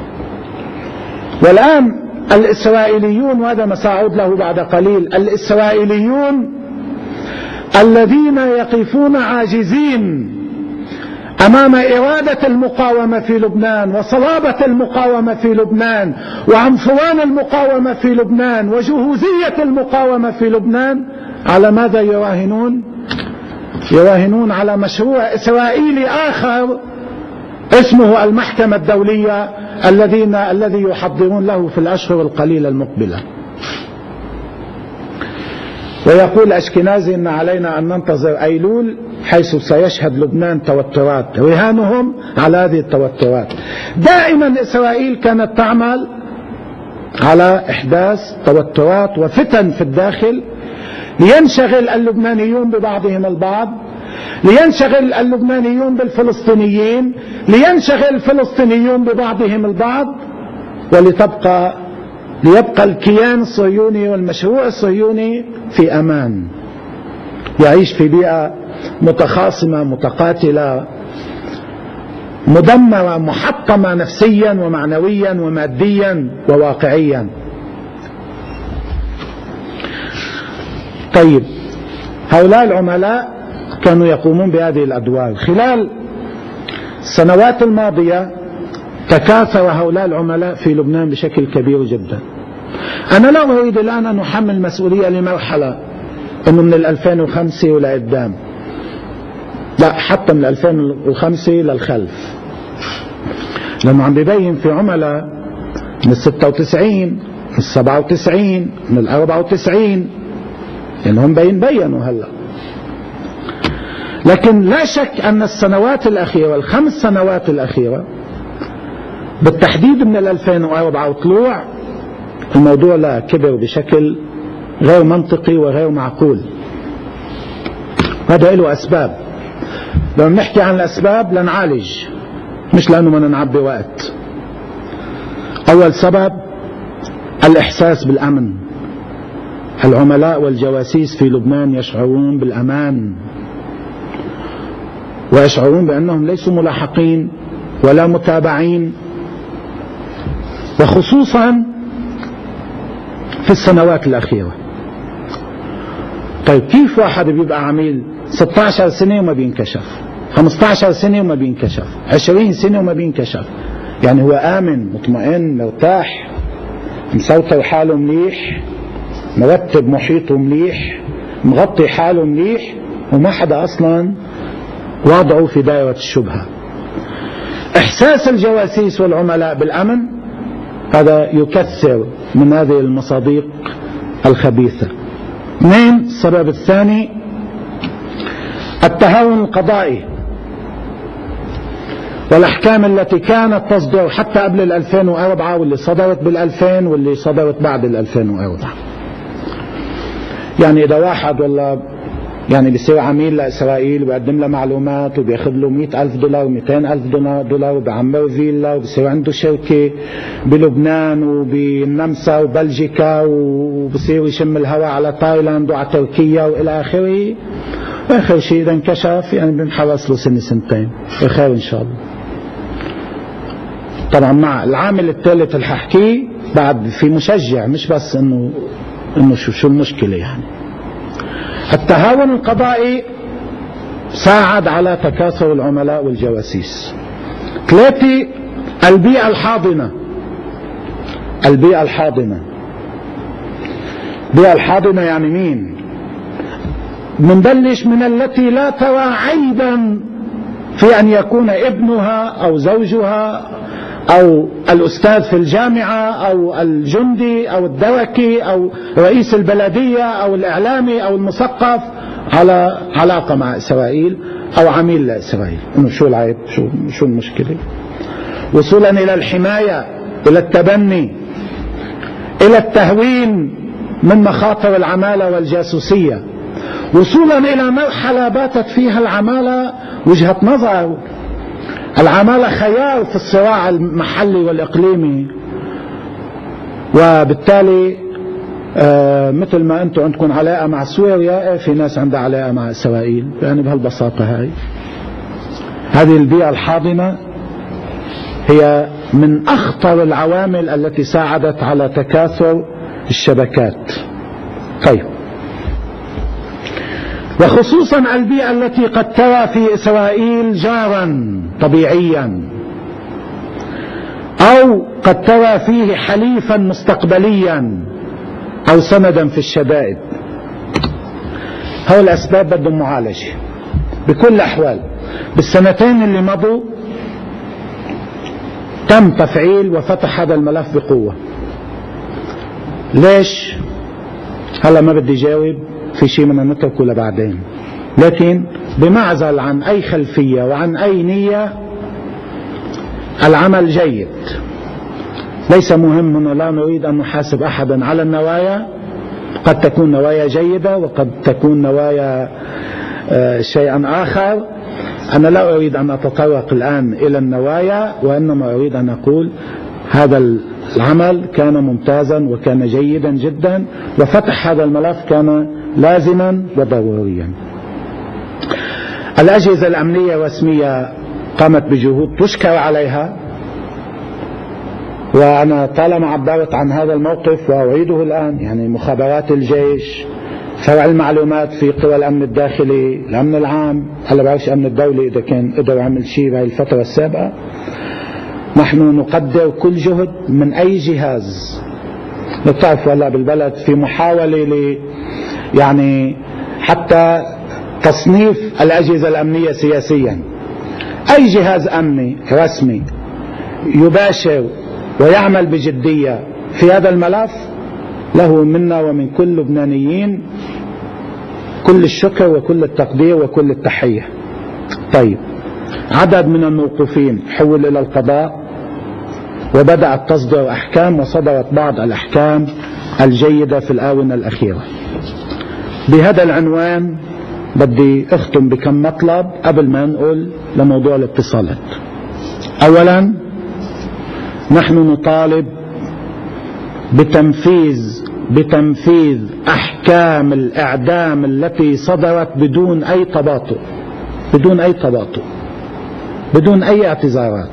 والآن الإسرائيليون، وهذا ما سأعود له بعد قليل، الإسرائيليون الذين يقفون عاجزين أمام إرادة المقاومة في لبنان وصلابة المقاومة في لبنان وعنفوان المقاومة في لبنان وجهوزية المقاومة في لبنان، على ماذا يراهنون؟ يراهنون على مشروع إسرائيلي آخر اسمه المحكمة الدولية الذين الذي يحضرون له في الأشهر القليلة المقبلة. ويقول أشكنازي إن علينا أن ننتظر أيلول حيث سيشهد لبنان توترات، رهانهم على هذه التوترات. دائما إسرائيل كانت تعمل على إحداث توترات وفتن في الداخل لينشغل اللبنانيون ببعضهم البعض، لينشغل اللبنانيون بالفلسطينيين، لينشغل الفلسطينيون ببعضهم البعض، ولتبقى ليبقى الكيان الصهيوني والمشروع الصهيوني في أمان، يعيش في بيئة متخاصمة متقاتلة مدمرة محطمة نفسيا ومعنويا وماديا وواقعيا. طيب، هؤلاء العملاء كانوا يقومون بهذه الأدوار. خلال السنوات الماضية تكاثر هؤلاء العملاء في لبنان بشكل كبير جدا. أنا لا أريد الآن أن أحمل مسؤولية لمرحلة أنه من ألفين وخمسة ولقدام، لا، حتى من ألفين وخمسة للخلف، لأنه عم بيبين في عملاء من ستة وتسعين، من سبعة وتسعين، من أربعة وتسعين، لأنهم بين بينوا هلا. لكن لا شك أن السنوات الأخيرة، الخمس سنوات الأخيرة بالتحديد من ألفين وأربعة وطلوع، الموضوع لا كبر بشكل غير منطقي وغير معقول. هذا له أسباب، لما نحكي عن الأسباب لنعالج، مش لأنه ما نعبي وقت. أول سبب الإحساس بالأمن. العملاء والجواسيس في لبنان يشعرون بالأمان، ويشعرون بأنهم ليسوا ملاحقين ولا متابعين، وخصوصا في السنوات الأخيرة. طيب، كيف واحد بيبقى عميل ستة عشر سنة وما بينكشف، خمسة عشر سنة وما بينكشف، عشرين سنة وما بينكشف؟ يعني هو آمن، مطمئن، مرتاح، مسوتر حاله مليح، مرتب محيطه مليح، مغطي حاله مليح، وما حدا أصلا وضعه في دائرة الشبهة. إحساس الجواسيس والعملاء بالأمن هذا يكثر من هذه المصادق الخبيثة. اثنين، السبب الثاني التهاون القضائي والأحكام التي كانت تصدر حتى قبل الألفين وأربعة واللي صدرت بالألفين واللي صدرت بعد الألفين وأربعة. يعني إذا واحد والله يعني بيصير عميل لإسرائيل وبيقدم له معلومات وبياخذ له مئة ألف دولار ومئتين ألف دولار وبيعمر فيلا وبيصير عنده شركة بلبنان وبالنمسا وبلجيكا وبصير يشم الهواء على تايلاند وعلى تركيا وإلى آخره، وآخر شيء إذا انكشف يعني بنحبس له سنة سنتين بخير إن شاء الله. طبعا مع العامل الثالث اللي ححكيه بعد في مشجع، مش بس إنه إنه شو شو المشكلة يعني. التهاون القضائي ساعد على تكاثر العملاء والجواسيس. ثلاثة، البيئة الحاضنة. البيئة الحاضنة البيئة الحاضنة يعني مين؟ منبلش من التي لا ترى عيبا في أن يكون ابنها أو زوجها أو الأستاذ في الجامعة أو الجندي أو الدركي أو رئيس البلدية أو الإعلامي أو المثقف على علاقة مع إسرائيل أو عميل لإسرائيل. إنه شو العيب؟ شو شو المشكلة؟ وصولا إلى الحماية، إلى التبني، إلى التهوين من مخاطر العمالة والجاسوسية، وصولا إلى مرحلة باتت فيها العمالة وجهة نظر. العمالة خيار في الصراع المحلي والإقليمي، وبالتالي آه مثل ما أنتم عندكم علاقة مع سوريا في ناس عندها علاقة مع إسرائيل، يعني بهالبساطة. هاي هذه البيئة الحاضنة هي من أخطر العوامل التي ساعدت على تكاثر الشبكات. طيب، وخصوصا البيئة التي قد ترى في إسرائيل جارا طبيعيا أو قد ترى فيه حليفا مستقبليا أو سندا في الشدائد. هؤلاء الأسباب بدهم معالجة بكل الأحوال. بالسنتين اللي مضوا تم تفعيل وفتح هذا الملف بقوة. ليش؟ هلا ما بدي جاوب، في شيء بدنا نتركه لبعدين، لكن بمعزل عن أي خلفية وعن أي نية العمل جيد. ليس مهم هنا، لا نريد أن نحاسب أحدا على النوايا، قد تكون نوايا جيدة وقد تكون نوايا شيئا آخر. أنا لا أريد أن أتطرق الآن إلى النوايا، وإنما أريد أن أقول هذا العمل كان ممتازا وكان جيدا جدا، وفتح هذا الملف كان لازما وضروريا. الأجهزة الأمنية الرسمية قامت بجهود تشكر عليها، وأنا طالما عبرت عن هذا الموقف وأعيده الآن. يعني مخابرات الجيش، فرع المعلومات في قوى الأمن الداخلي، الأمن العام، هلا بعرفش أمن الدولي إذا كان قدر يعمل شيء بهي الفترة السابقة. نحن نقدر كل جهد من أي جهاز. بتعرفوا هلا بالبلد في محاولة ل يعني حتى تصنيف الأجهزة الأمنية سياسيا. أي جهاز أمني رسمي يباشر ويعمل بجدية في هذا الملف له منا ومن كل لبنانيين كل الشكر وكل التقدير وكل التحية. طيب، عدد من الموقوفين حول إلى القضاء وبدأت تصدر أحكام، وصدرت بعض الأحكام الجيدة في الآونة الأخيرة. بهذا العنوان بدي أختم بكم مطلب قبل ما نقول لموضوع الاتصالات. أولا، نحن نطالب بتنفيذ بتنفيذ أحكام الإعدام التي صدرت بدون أي تباطؤ بدون أي تباطؤ بدون أي اعتذارات.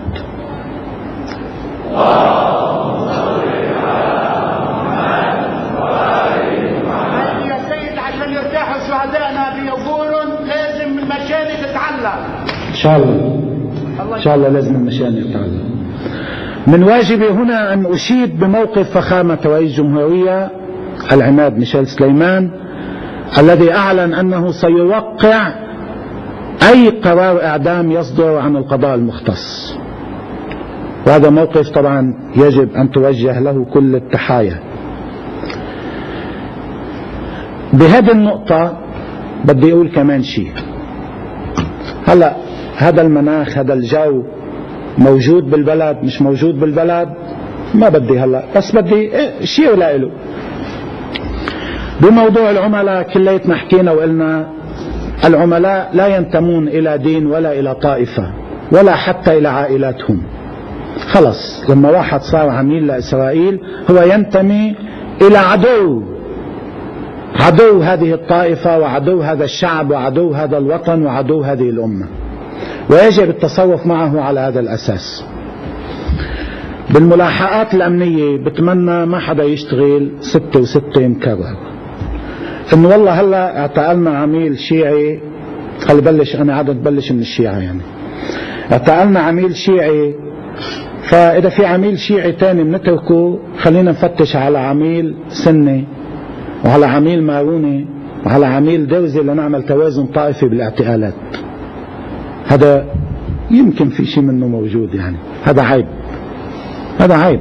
يا سيد عشان يرتاحوا شهدائنا بيقولوا لازم المشاني تتعلق. إن شاء الله إن شاء الله لازم المشاني تتعلق. من واجبي هنا أن أشيد بموقف فخامة رئيس الجمهورية العماد ميشيل سليمان الذي أعلن أنه سيوقع أي قرار إعدام يصدر عن القضاء المختص. وهذا موقف طبعا يجب أن توجه له كل التحايا. بهذه النقطة بدي أقول كمان شيء. هلأ هذا المناخ هذا الجو موجود بالبلد مش موجود بالبلد ما بدي هلأ، بس بدي إيه شيء لا له. بموضوع العملاء كليتنا حكينا وقلنا العملاء لا ينتمون إلى دين ولا إلى طائفة ولا حتى إلى عائلاتهم. خلص لما واحد صار عميل لإسرائيل هو ينتمي إلى عدو، عدو هذه الطائفة وعدو هذا الشعب وعدو هذا الوطن وعدو هذه الأمة، ويجب التصرف معه على هذا الأساس. بالملاحقات الأمنية بتمنى ما حدا يشتغل ستة وستة مكرر، إنه والله هلا اعتقلنا عميل شيعي، خلي بلش أنا عدد بلش من الشيعة، يعني اعتقلنا عميل شيعي، فإذا في عميل شيعي تاني بنتركه، خلينا نفتش على عميل سني وعلى عميل ماروني وعلى عميل درزي لنعمل توازن طائفي بالاعتقالات. هذا يمكن في شيء منه موجود، يعني هذا عيب، هذا عيب.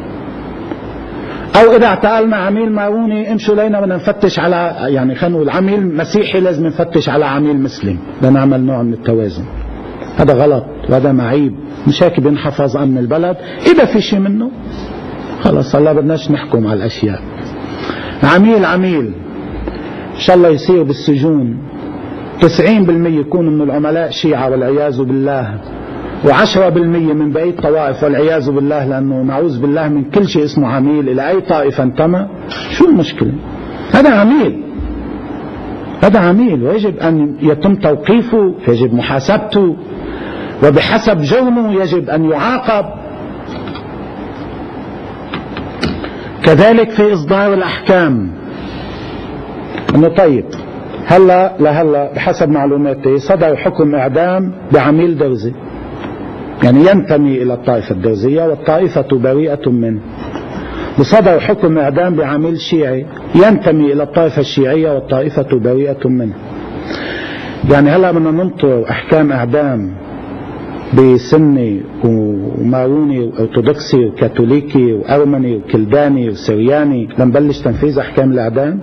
أو إذا اعتقلنا عميل ماروني امشوا لينا بدنا نفتش على، يعني خلينا نقول عميل مسيحي لازم نفتش على عميل مسلم لنعمل نوع من التوازن. هذا غلط وهذا معيب، مش هيك بنحفظ أمن البلد. إذا في شيء منه خلاص الله بدناش نحكم على الأشياء. عميل عميل إن شاء الله يصير بالسجون تسعين بالمئة يكون من العملاء شيعة والعياذ بالله، وعشرة بالمئة من بقية الطوائف والعياذ بالله، لأنه نعوذ بالله من كل شيء اسمه عميل إلى أي طائفة انتمى. شو المشكلة؟ هذا عميل، هذا عميل ويجب أن يتم توقيفه، يجب محاسبته، وبحسب جرمه يجب أن يعاقب. كذلك في إصدار الأحكام، أنه طيب هلا لهلا بحسب معلوماتي صدر حكم إعدام بعميل درزي، يعني ينتمي إلى الطائفة الدرزية والطائفة بريئة منه، وصدر حكم إعدام بعميل شيعي ينتمي إلى الطائفة الشيعية والطائفة بريئة منه. يعني هلا بدنا ننطر أحكام إعدام بسني وماروني وأرثوذكسي وكاثوليكي وأرمني وكلداني وسرياني لنبلش تنفيذ أحكام الإعدام؟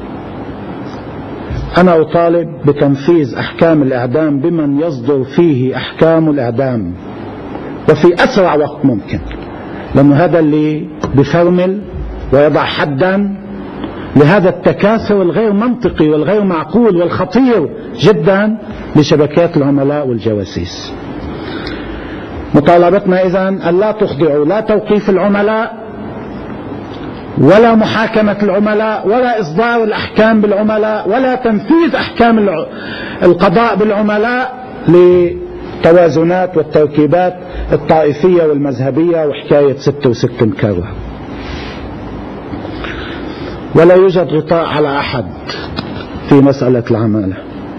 أنا أطالب بتنفيذ أحكام الإعدام بمن يصدر فيه أحكام الإعدام وفي أسرع وقت ممكن، لأنه هذا اللي بفرمل ويضع حدا لهذا التكاثر الغير منطقي والغير معقول والخطير جدا لشبكات العملاء والجواسيس. مطالبتنا إذن أن لا تخضعوا لا توقيف العملاء ولا محاكمة العملاء ولا إصدار الأحكام بالعملاء ولا تنفيذ أحكام القضاء بالعملاء لتوازنات والتركيبات الطائفية والمذهبية وحكاية ستة وستة مكرر. ولا يوجد غطاء على أحد في مسألة العمالة.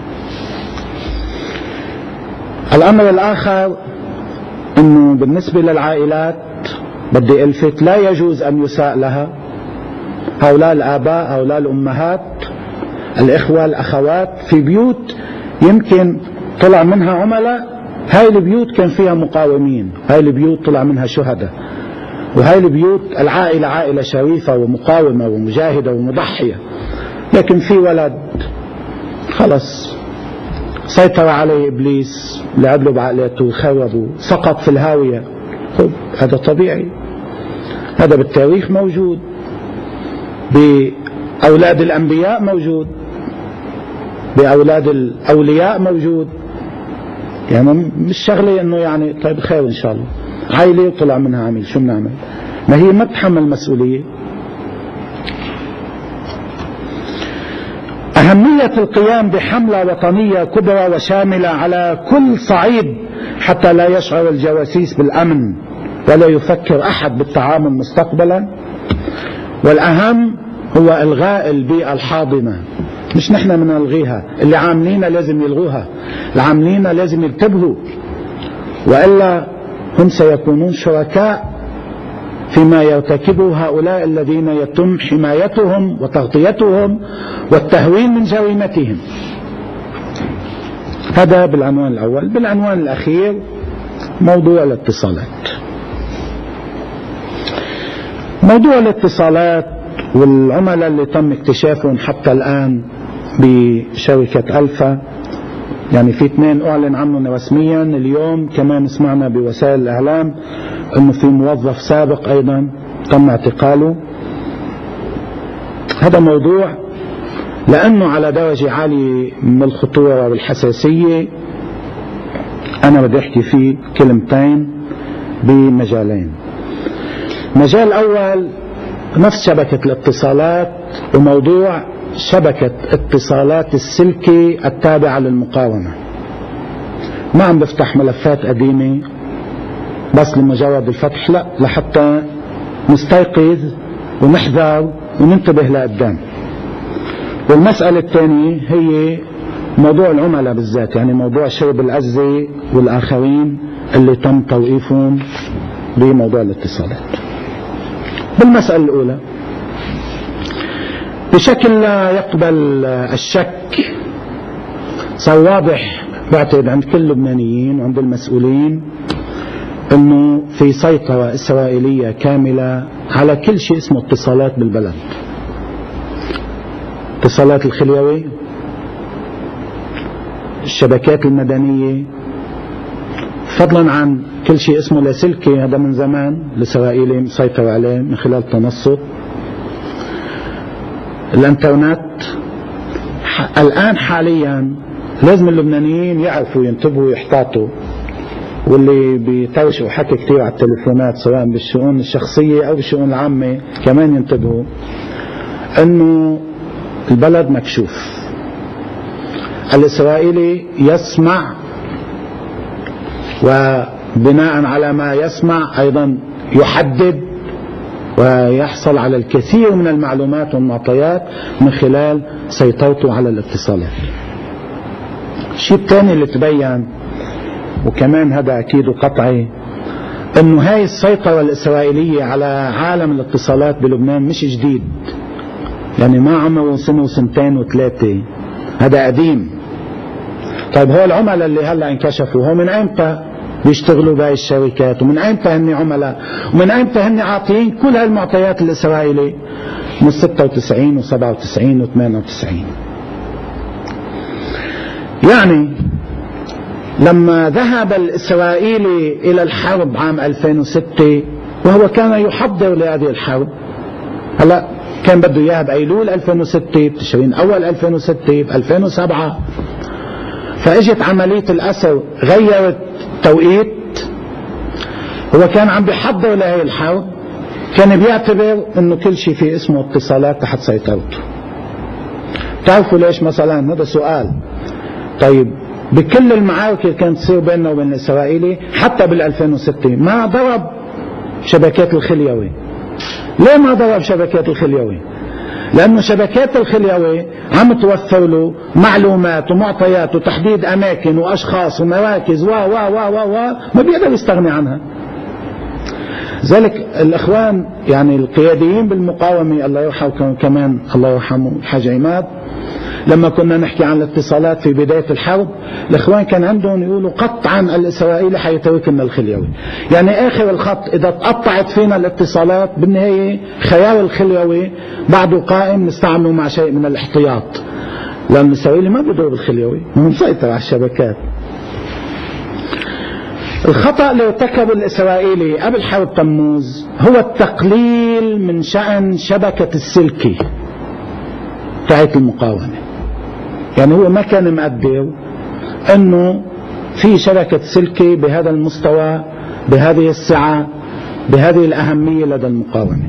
الأمر الآخر أنه بالنسبة للعائلات بدي ألفت لا يجوز أن يساء لها. هؤلاء الآباء هؤلاء الأمهات الإخوة الأخوات في بيوت يمكن طلع منها عملاء، هاي البيوت كان فيها مقاومين، هاي البيوت طلع منها شهداء، وهاي البيوت العائلة عائلة شريفة ومقاومة ومجاهدة ومضحية، لكن في ولد خلص سيطر عليه إبليس، لعب له بعقلته، خربه، سقط في الهاوية. هذا طبيعي، هذا بالتاريخ موجود، بأولاد الأنبياء موجود، بأولاد الأولياء موجود. يعني مش شغلة إنه يعني طيب خير إن شاء الله عائلة وطلع منها عميل شو بنعمل؟ ما هي ما تتحمل مسؤولية. أهمية القيام بحملة وطنية كبرى وشاملة على كل صعيد حتى لا يشعر الجواسيس بالأمن ولا يفكر أحد بالتعامل مستقبلا. والأهم هو إلغاء البيئة الحاضنة، مش نحن من نلغيها، اللي عاملينها لازم يلغوها، العاملين لازم ينتبهوا، وإلا هم سيكونون شركاء فيما يرتكبه هؤلاء الذين يتم حمايتهم وتغطيتهم والتهوين من جريمتهم. هذا بالعنوان الأول. بالعنوان الأخير موضوع الاتصالات. موضوع الاتصالات والعملاء اللي تم اكتشافهم حتى الآن بشركة ألفا، يعني في اثنين أعلن عنهم رسميا اليوم، كمان سمعنا بوسائل الإعلام أنه في موظف سابق أيضا تم اعتقاله. هذا موضوع لأنه على درجة عالية من الخطورة والحساسية، أنا بدي أحكي فيه كلمتين بمجالين. مجال الأول نفس شبكة الاتصالات وموضوع شبكة اتصالات السلكي التابعة للمقاومة. ما عم بفتح ملفات قديمة بس لمجرد الفتح، لا، لحتى نستيقظ ونحذر وننتبه لقدام. والمسألة الثانية هي موضوع العملاء بالذات، يعني موضوع شرب الأزة والآخرين اللي تم توقيفهم بموضوع الاتصالات. بالمسألة الأولى بشكل لا يقبل الشك، صار واضح بعتقد عند كل اللبنانيين وعند المسؤولين انه في سيطرة إسرائيلية كاملة على كل شيء اسمه اتصالات بالبلد. اتصالات الخليوي، الشبكات المدنية، فضلا عن كل شيء اسمه لاسلكي، هذا من زمان الإسرائيلي مسيطر عليه من خلال تنصت، الانترنت. الآن حاليا لازم اللبنانيين يعرفوا ينتبهوا يحتاطوا، واللي بيطرشوا حكي كتير على التليفونات سواء بالشؤون الشخصية أو بالشؤون العامة كمان ينتبهوا أنه البلد مكشوف. الإسرائيلي يسمع، وبناء على ما يسمع أيضا يحدد ويحصل على الكثير من المعلومات والمعطيات من خلال سيطرته على الاتصالات. الشيء الثاني اللي تبين، وكمان هذا أكيد وقطعي، أنه هاي السيطرة الإسرائيلية على عالم الاتصالات بلبنان مش جديد، يعني ما عمره سنة وسنتين وثلاثة، هذا قديم. طيب هو العملاء اللي هلا انكشفوا هو من ايمتى بيشتغلوا بهاي الشركات، ومن ايمتى هن عملاء، ومن ايمتى هن عاطيين كل هالمعطيات الإسرائيلية من ستة وتسعين وسبعة وتسعين وثمانية وتسعين. يعني لما ذهب الإسرائيلي إلى الحرب عام ألفين وستة وهو كان يحضر لهذه الحرب، هلا كان بده إياها بأيلول ألفين وستة، بتشرين أول ألفين وستة، بألفين وسبعة، فاجت عملية الأسر غيرت توقيت. هو كان عم بيحضر لهي الحرب، كان بيعتبر انه كل شيء في اسمه اتصالات تحت سيطرته. تعرفوا ليش مثلا؟ هذا سؤال. طيب بكل المعارك اللي كانت تصير بيننا وبين الإسرائيلي حتى بالألفين وستة ما ضرب شبكات الخليوي. ليه ما ضرب شبكات الخليوي؟ لأنه شبكات الخليوي عم توفر له معلومات ومعطيات وتحديد أماكن وأشخاص ومراكز و و و و و ما بيقدر يستغني عنها. ذلك الإخوان يعني القياديين بالمقاومة الله يرحمه كمان الله يرحمه الحاج عماد، لما كنا نحكي عن الاتصالات في بداية الحرب الإخوان كان عندهم يقولوا قطعا الإسرائيلي حيترك لنا الخليوي، يعني آخر الخط إذا تقطعت فينا الاتصالات بالنهاية خيار الخليوي بعده قائم نستعمله مع شيء من الاحتياط، لأن الإسرائيلي ما بيضرب الخليوي، هو مسيطر على الشبكات. الخطأ اللي ارتكبه الإسرائيلي قبل حرب تموز هو التقليل من شأن شبكة السلكي بتاعت المقاومة. يعني هو ما كان مقدر انه في شبكة سلكي بهذا المستوى بهذه السعة بهذه الأهمية لدى المقاومة.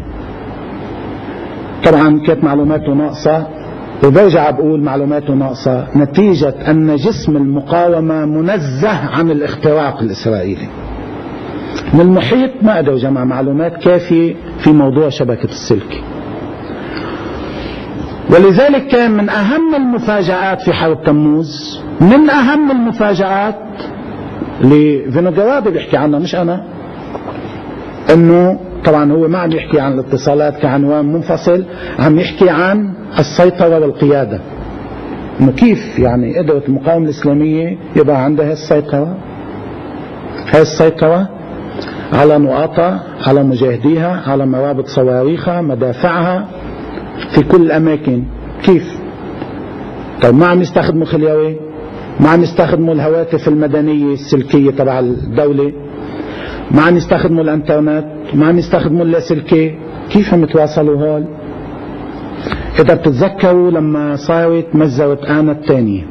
طبعا كانت معلوماته ناقصة، وبرجع بقول معلوماته ناقصة نتيجة أن جسم المقاومة منزه عن الاختراق الإسرائيلي. من المحيط ما قدروا جمع معلومات كافية في موضوع شبكة السلكي، ولذلك كان من أهم المفاجآت في حرب تموز، من أهم المفاجآت اللي فينوغرادي بيحكي عنها مش أنا، أنه طبعا هو ما عم يحكي عن الاتصالات كعنوان منفصل، عم يحكي عن السيطرة والقيادة، أنه كيف يعني قدرت المقاومة الإسلامية يبقى عندها السيطرة. هاي السيطرة على نقاطها، على مجاهديها، على مرابط صواريخها، مدافعها في كل الأماكن. كيف؟ طيب ما عم يستخدموا خليوي؟ ما عم يستخدموا الهواتف المدنية السلكية تبع الدولة؟ ما عم يستخدموا الانترنت؟ ما عم يستخدموا اللاسلكي؟ كيف عم يتواصلوا هول؟ إذا بتتذكروا لما صارت مجزرة آنا الثانية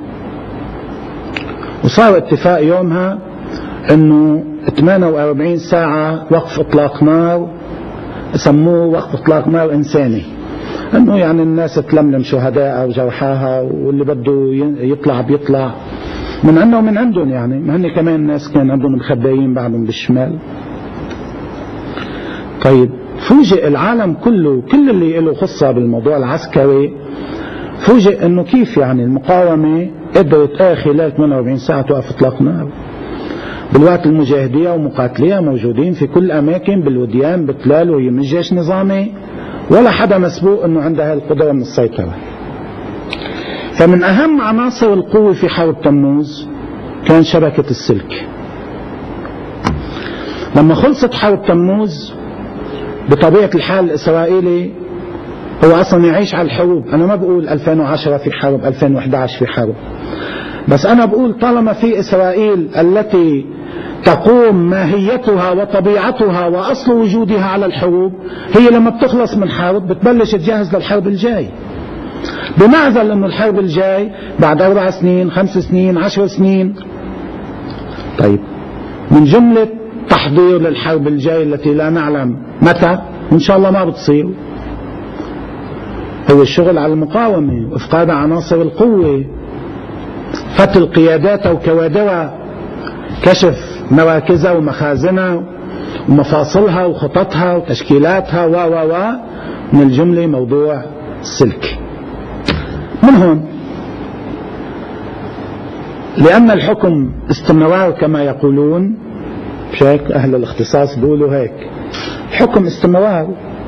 وصار اتفاق يومها انه ثمانية وأربعين ساعة وقف اطلاق نار، سموه وقف اطلاق نار انساني، انه يعني الناس تلملم شهدائها وجرحاها واللي بده يطلع بيطلع من عندنا ومن عندهم، يعني ما هن كمان الناس كان عندهم الخبايين بعدهم بالشمال. طيب فوجئ العالم كله، كل اللي له خصة بالموضوع العسكري، فوجئ انه كيف يعني المقاومة قدرت آه خلال ثمانية وأربعين ساعة توقف اطلاق نار، بالوقت المجاهدية ومقاتليها موجودين في كل أماكن بالوديان بتلال، وهي من جيش نظامي ولا حدا مسبوق انه عندها القدرة من السيطرة. فمن اهم عناصر القوة في حرب تموز كان شبكة السلك. لما خلصت حرب تموز بطبيعة الحال الإسرائيلي هو أصلا يعيش على الحروب. أنا ما بقول ألفين وعشرة في حرب، ألفين وإحدى عشر في حرب، بس أنا بقول طالما في إسرائيل التي تقوم ماهيتها وطبيعتها وأصل وجودها على الحروب، هي لما بتخلص من حرب بتبلش تجهز للحرب الجاي، بمعزل أنه الحرب الجاي بعد أربع سنين، خمس سنين، عشر سنين. طيب من جملة تحضير للحرب الجاي التي لا نعلم متى وإن شاء الله ما بتصير هو الشغل على المقاومة وإفقاد عناصر القوة، فتل قياداتها وكوادرها، كشف مراكزها ومخازنها ومفاصلها وخططها وتشكيلاتها و و و من الجملة موضوع السلك. من هون لأن الحكم استمرار كما يقولون، شايك أهل الاختصاص بيقولوا هيك، الحكم استمرار.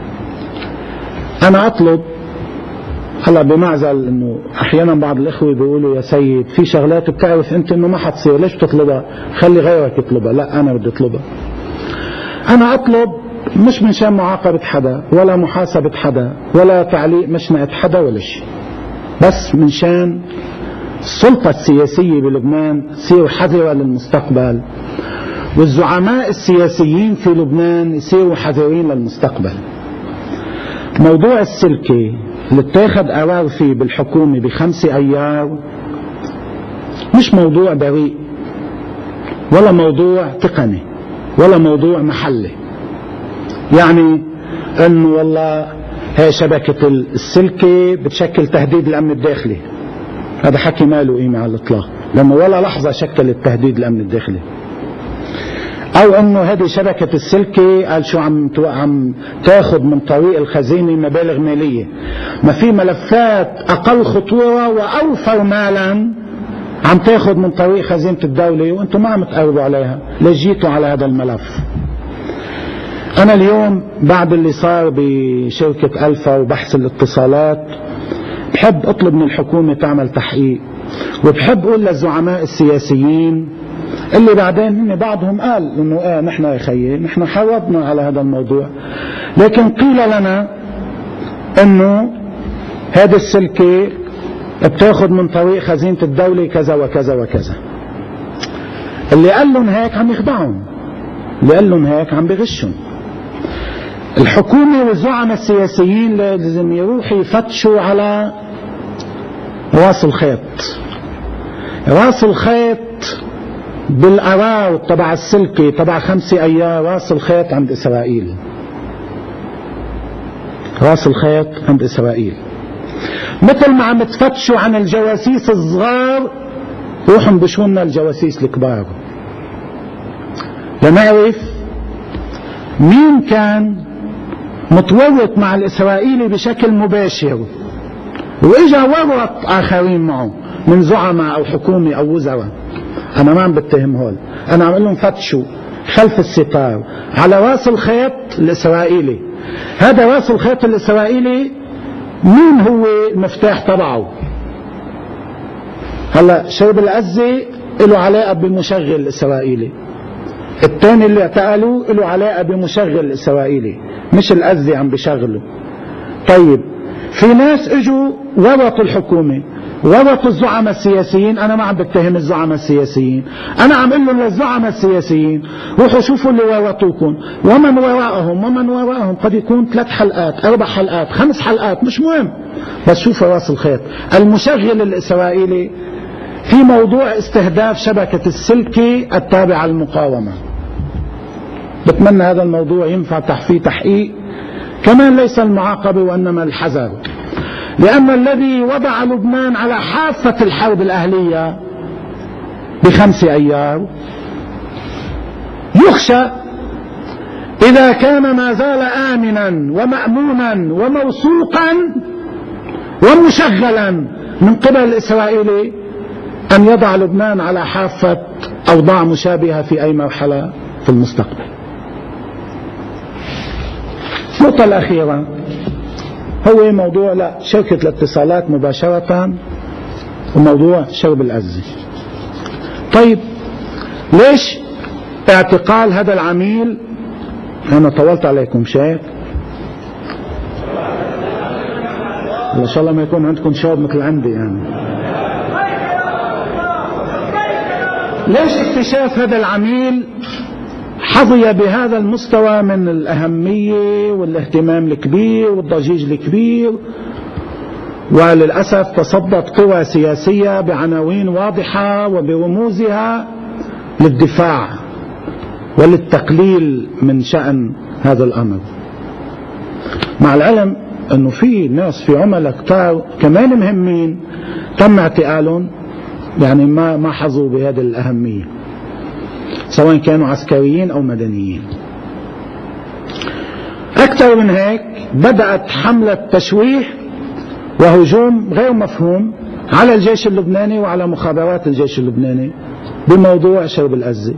أنا أطلب هلا بمعزل انه احيانا بعض الاخوه بيقولوا يا سيد في شغلات بتعرف انت انه ما حتصير، ليش بتطلبها؟ خلي غيرك يطلبها. لا، انا بدي اطلبها. انا اطلب مش من شان معاقبه حدا ولا محاسبه حدا ولا تعليق مشنقه حدا ولا شيء، بس من شان السلطه السياسيه بلبنان تصير حذره للمستقبل، والزعماء السياسيين في لبنان يصيروا حذرين للمستقبل. موضوع السلكي اللي اتاخد قرار فيه بالحكومة بخمسة أيار مش موضوع بريء ولا موضوع تقني ولا موضوع محلي، يعني انه والله هي شبكة السلكي بتشكل تهديد الأمن الداخلي، هذا حكي ما له قيمة على الإطلاق، لأنه ولا لحظة شكلت تهديد الأمن الداخلي. او انه هذه شبكة السلكي قال شو عم عم تاخذ من طريق الخزينة مبالغ مالية، ما في ملفات اقل خطورة واوفر مالا عم تاخذ من طريق خزينة الدولة وانتم ما عم تقربوا عليها، ليش جيتوا على هذا الملف؟ انا اليوم بعد اللي صار بشركة ألفا وبحث الاتصالات بحب اطلب من الحكومة تعمل تحقيق، وبحب اقول للزعماء السياسيين اللي بعدين هن بعضهم قال انه اه نحن يا خيي نحن حاولنا على هذا الموضوع، لكن قيل لنا انه هذا السلكي بتاخذ من طريق خزينة الدولة كذا وكذا وكذا. اللي قال لهم هيك عم يخدعهم، اللي قال لهم هيك عم بغشهم. الحكومة والزعماء السياسيين لازم يروحوا يفتشوا على راس الخيط. راس الخيط بالقرار تبع السلكي تبع خمسة أيار، راس الخيط عند إسرائيل، راس الخيط عند إسرائيل. مثل ما عم تفتشوا عن الجواسيس الصغار روحوا انبشوا لنا الجواسيس الكبار لنعرف مين كان متورط مع الإسرائيلي بشكل مباشر وإجا ورط آخرين معه من زعماء أو حكومة أو وزراء. أنا ما عم بتهم هول، أنا عم أقول لهم فتشوا خلف الستار على راس الخيط الإسرائيلي. هذا راس الخيط الإسرائيلي مين هو المفتاح تبعه؟ هلا شرب العزة له علاقة بالمشغل الإسرائيلي، الثاني اللي اعتقلوه له علاقة بمشغل الإسرائيلي، مش الأزي عم بشغله. طيب في ناس اجوا ورطوا الحكومة، ورطوا الزعماء السياسيين. انا ما عم بتهم الزعماء السياسيين، انا عم اقول لهم للزعماء السياسيين روحوا شوفوا اللي ورطوكم ومن وراءهم ومن وراءهم. قد يكون ثلاث حلقات، اربع حلقات، خمس حلقات، مش مهم، بس شوفوا راس الخيط. المشغل الاسرائيلي في موضوع استهداف شبكة السلكي التابعة للمقاومة. بتمنى هذا الموضوع ينفع فيه تحقيق، كمان ليس المعاقبة وإنما الحذر، لأن الذي وضع لبنان على حافة الحرب الأهلية بخمس أيار يخشى إذا كان ما زال آمنا ومأمونا وموثوقا ومشغلا من قبل الإسرائيلي أن يضع لبنان على حافة أوضاع مشابهة في أي مرحلة في المستقبل. النقطة الأخيرة هو موضوع لا شركة الاتصالات مباشرة وموضوع شرب الأزي. طيب ليش اعتقال هذا العميل؟ أنا طولت عليكم شيء، إن شاء الله ما يكون عندكم شرب مثل عندي يعني. ليش اكتشاف هذا العميل حظي بهذا المستوى من الأهمية والاهتمام الكبير والضجيج الكبير؟ وللأسف تصدت قوى سياسية بعناوين واضحة وبرموزها للدفاع وللتقليل من شأن هذا الأمر، مع العلم أنه في ناس في عملاء كتار كمان مهمين تم اعتقالهم، يعني ما ما حظوا بهذه الأهمية سواء كانوا عسكريين أو مدنيين. أكثر من هيك بدأت حملة تشويه وهجوم غير مفهوم على الجيش اللبناني وعلى مخابرات الجيش اللبناني بموضوع شرب الأزي،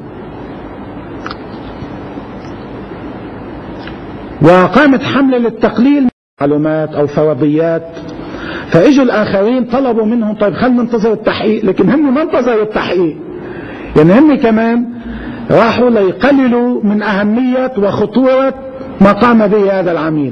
وقامت حملة للتقليل معلومات أو فرضيات. فإجوا الآخرين طلبوا منهم طيب خلينا ننتظر التحقيق، لكن هم ما انتظروا التحقيق، يعني هم كمان راحوا ليقللوا من أهمية وخطورة ما قام به هذا العميل.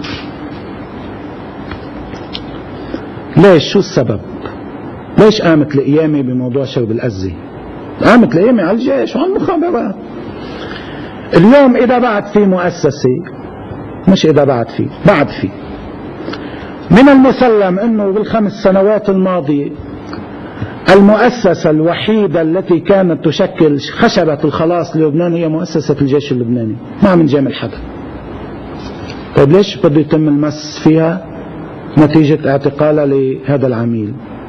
ليش؟ شو السبب؟ ليش قامت القيامة بموضوع شرب الأزي؟ قامت القيامة على الجيش وعلى المخابرات. اليوم إذا بعد في مؤسسة، مش إذا بعد في، بعد في من المسلم أنه بالخمس سنوات الماضية المؤسسة الوحيدة التي كانت تشكل خشبة الخلاص للبنان هي مؤسسة الجيش اللبناني، ما عم نجامل حدا. طيب ليش بده يتم المس فيها نتيجة اعتقالها لهذا العميل؟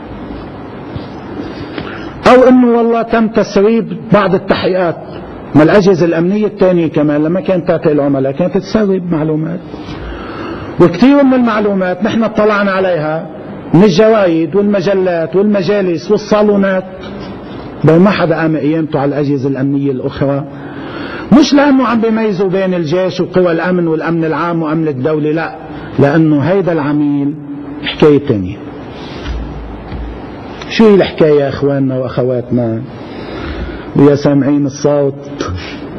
أو أنه والله تم تسريب بعض التحقيقات، ما الأجهزة الأمنية الثانية كمان لما كانت تعطي العملاء كانت تسرب معلومات، وكثير من المعلومات نحن اطلعنا عليها من الجرايد والمجلات والمجالس والصالونات، بل ما حدا قام قيامته على الأجهزة الأمنية الأخرى، مش لأنه عم بيميزوا بين الجيش وقوى الأمن والأمن العام وأمن الدولة، لا، لأنه هيدا العميل حكاية تانية. شو هي الحكاية يا أخواننا وأخواتنا ويا سامعين الصوت؟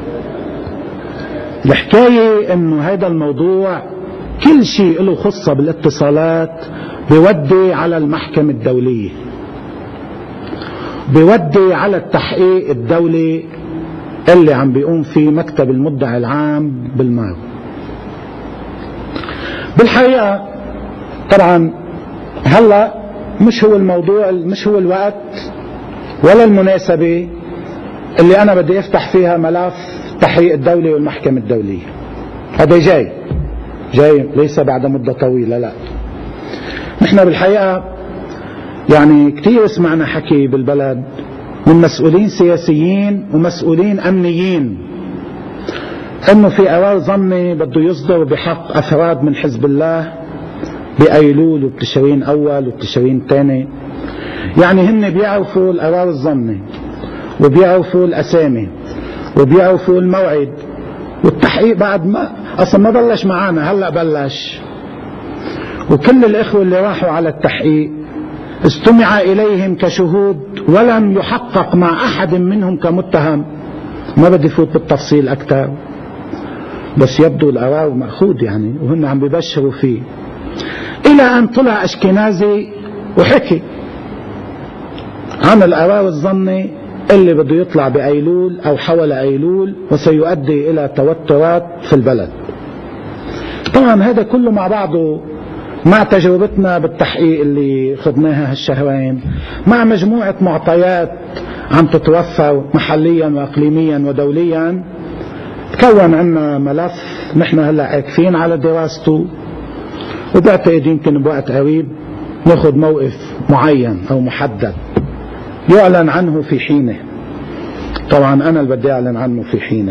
الحكاية إنه هيدا الموضوع كل شيء له خصة بالاتصالات بيودي على المحكمة الدولية، بيودي على التحقيق الدولي اللي عم بيقوم فيه مكتب المدعي العام بالمارو. بالحقيقة طبعا هلا مش هو الموضوع، مش هو الوقت ولا المناسبة اللي أنا بدي أفتح فيها ملف التحقيق الدولي والمحكمة الدولية. هذا جاي جاي ليس بعد مدة طويلة، لا. نحن بالحقيقة يعني كتير سمعنا حكي بالبلد من مسؤولين سياسيين ومسؤولين أمنيين أنه في قرار ضمني بده يصدر بحق أفراد من حزب الله بأيلول وبتشرين أول وبتشرين ثاني. يعني هن بيعرفوا القرار الضمني وبيعرفوا الأسامي وبيعرفوا الموعد، والتحقيق بعد ما أصلا ما بلش معانا، هلأ بلش. وكل الإخوة اللي راحوا على التحقيق استمع إليهم كشهود ولم يحقق مع أحد منهم كمتهم، ما بدي فوت بالتفصيل أكثر، بس يبدو القرار مأخوذ يعني، وهن عم ببشروا فيه، إلى أن طلع أشكنازي وحكي عن القرار الظني اللي بده يطلع بأيلول أو حول أيلول وسيؤدي إلى توترات في البلد. طبعا هذا كله مع بعضه مع تجربتنا بالتحقيق اللي خدناها هالشهرين، مع مجموعة معطيات عم تتوفر محليا وإقليميا ودوليا، تكون عنا ملف نحن هلا عاكفين على دراسته، وبعتقد يمكن بوقت قريب ناخذ موقف معين أو محدد يعلن عنه في حينه. طبعا أنا اللي بدي أعلن عنه في حينه،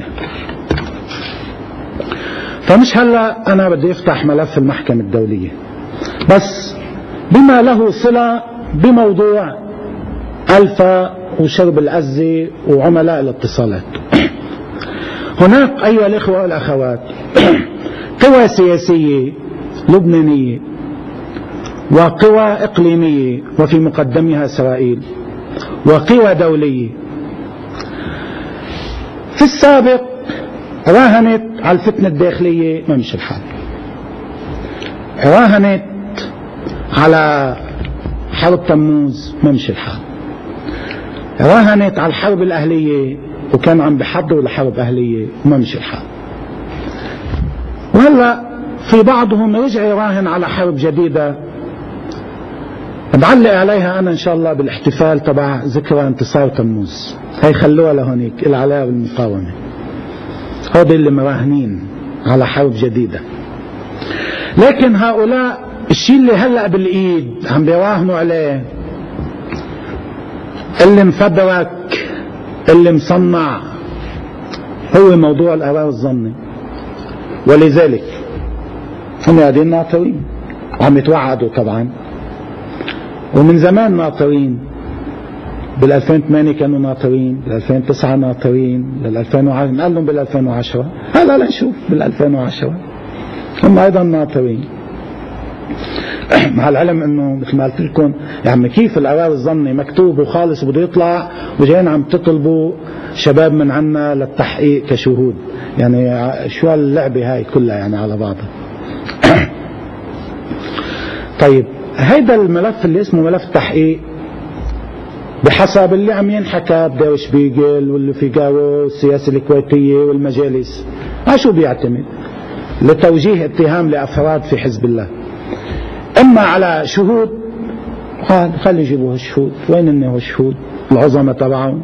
فمش هلا أنا بدي أفتح ملف المحكمة الدولية، بس بما له صلة بموضوع ألفا وشرب الأزي وعملاء الاتصالات. هناك أيها الإخوة والأخوات قوى سياسية لبنانية وقوى إقليمية وفي مقدمها إسرائيل وقوى دولية في السابق راهنت على الفتنة الداخلية، ما مش الحال، راهنت على حرب تموز، ما مش الحال، راهنت على الحرب الأهلية وكان عم بحضروا لحرب أهلية، ما مش الحال، وهلا في بعضهم رجع يراهن على حرب جديدة بعلق عليها أنا إن شاء الله بالاحتفال تبع ذكرى انتصار تموز، هي خلوها لهونيك العلاقة بالمقاومة، هذول اللي مراهنين على حرب جديدة. لكن هؤلاء الشيء اللي هلأ بالإيد عم بيراهنوا عليه، اللي مفبرك اللي مصنع، هو موضوع القرار الظني، ولذلك هم قاعدين ناطرين وعم يتوعدوا طبعا، ومن زمان ناطرين، بال ألفين وثمانية كانوا ناطرين، بال ألفين وتسعة ناطرين، بال ألفين وعشرة قال لهم بال ألفين وعشرة، هلا لنشوف بال ألفين وعشرة هم ايضا ناطرين. مع العلم انه مثل ما قلت لكم يعني كيف القرار الظني مكتوب وخالص وبده يطلع، وجايين عم تطلبوا شباب من عنا للتحقيق كشهود، يعني شو هاللعبه هاي كلها يعني على بعضها. طيب هيدا الملف اللي اسمه ملف تحقيق بحسب اللي عم ينحكى بدير شبيغل واللي في جاو والسياسة الكويتية والمجالس، على شو بيعتمد؟ لتوجيه اتهام لأفراد في حزب الله، اما على شهود خلي يجيبوها الشهود، وين انه الشهود العظمى تبعهم،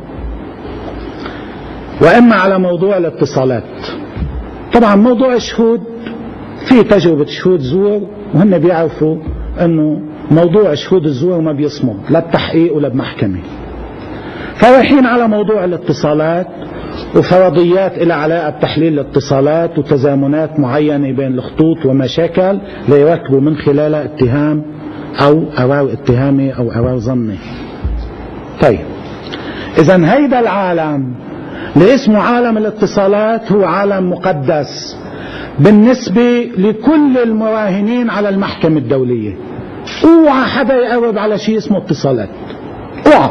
واما على موضوع الاتصالات. طبعا موضوع الشهود في تجربة شهود زور، وهن بيعرفوا انه موضوع شهود الزور ما بيصمد لا بتحقيق ولا بمحكمة، فرايحين على موضوع الاتصالات وفرضيات إلى علاقة بتحليل الاتصالات وتزامنات معينة بين الخطوط ومشاكل ليركبوا من خلالها اتهام أو قرار اتهامي أو قرار ظني. طيب إذن هيدا العالم اللي اسمه عالم الاتصالات هو عالم مقدس بالنسبة لكل المراهنين على المحكمة الدولية. اوعى حدا يقرب على شيء اسمه اتصالات، اوعى،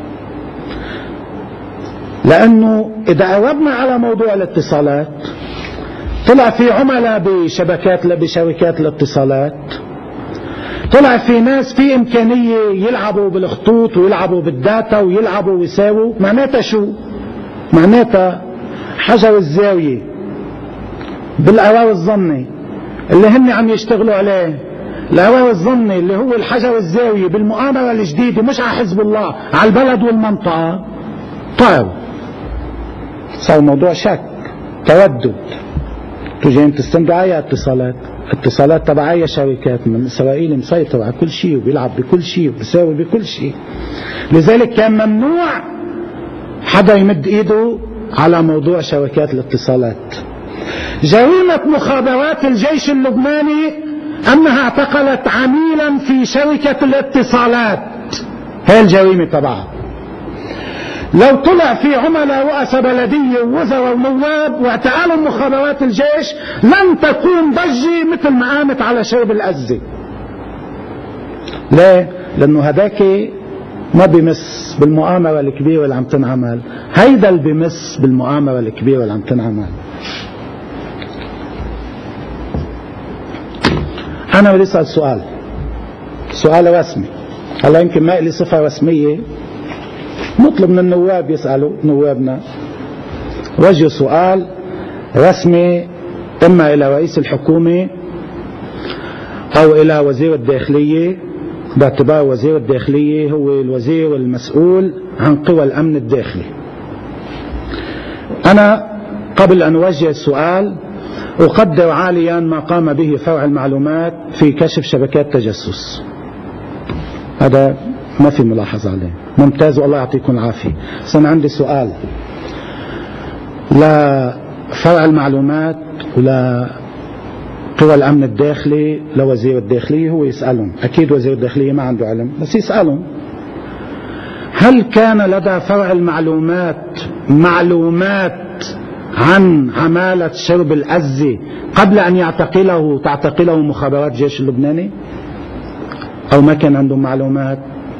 لأنه إذا قربنا على موضوع الاتصالات طلع في عملاء بشبكات بشركات الاتصالات، طلع في ناس في إمكانية يلعبوا بالخطوط ويلعبوا بالداتا ويلعبوا ويساووا. معناتها شو؟ معناتها حجر الزاوية بالقرار الظني اللي هن عم يشتغلوا عليه، القرار الظني اللي هو الحجر الزاوية بالمؤامرة الجديدة مش على حزب الله، على البلد والمنطقة، طيب صار موضوع شك تردد. تجين تستندوا على اتصالات، اتصالات تبع اي شركات من اسرائيل مسيطر على كل شيء وبيلعب بكل شيء وبيساوي بكل شيء، لذلك كان ممنوع حدا يمد ايده على موضوع شركات الاتصالات. جريمة مخابرات الجيش اللبناني انها اعتقلت عميلا في شركة الاتصالات، هي الجريمة تبعها. لو طلع في عملاء رؤساء بلدية ووزراء ونواب واعتقالوا مخابرات الجيش لن تكون ضجة مثل ما قامت على شرب الأزة. ليه؟ لأنه هداك ما بيمس بالمؤامرة الكبيرة اللي عم تنعمل، هيدا اللي بيمس بالمؤامرة الكبيرة اللي عم تنعمل. أنا بدي أسأل سؤال، سؤال رسمي. هلا يمكن ما لي صفة رسمية، نطلب من النواب يسألوا نوابنا، وجهوا سؤال رسمي إما إلى رئيس الحكومة أو إلى وزير الداخلية، باعتبار وزير الداخلية هو الوزير المسؤول عن قوى الأمن الداخلي. أنا قبل أن أوجه السؤال أقدر عاليا ما قام به فرع المعلومات في كشف شبكات تجسس، هذا ما في ملاحظة عليه، ممتاز والله يعطيكم العافية. بس أنا عندي سؤال لفرع المعلومات ولا قوى الأمن الداخلي، لوزير الداخلية هو يسألهم، أكيد وزير الداخلية ما عنده علم بس يسألهم، هل كان لدى فرع المعلومات معلومات عن عمالة شرب الأزة قبل أن يعتقله تعتقله مخابرات جيش اللبناني، أو ما كان عندهم معلومات؟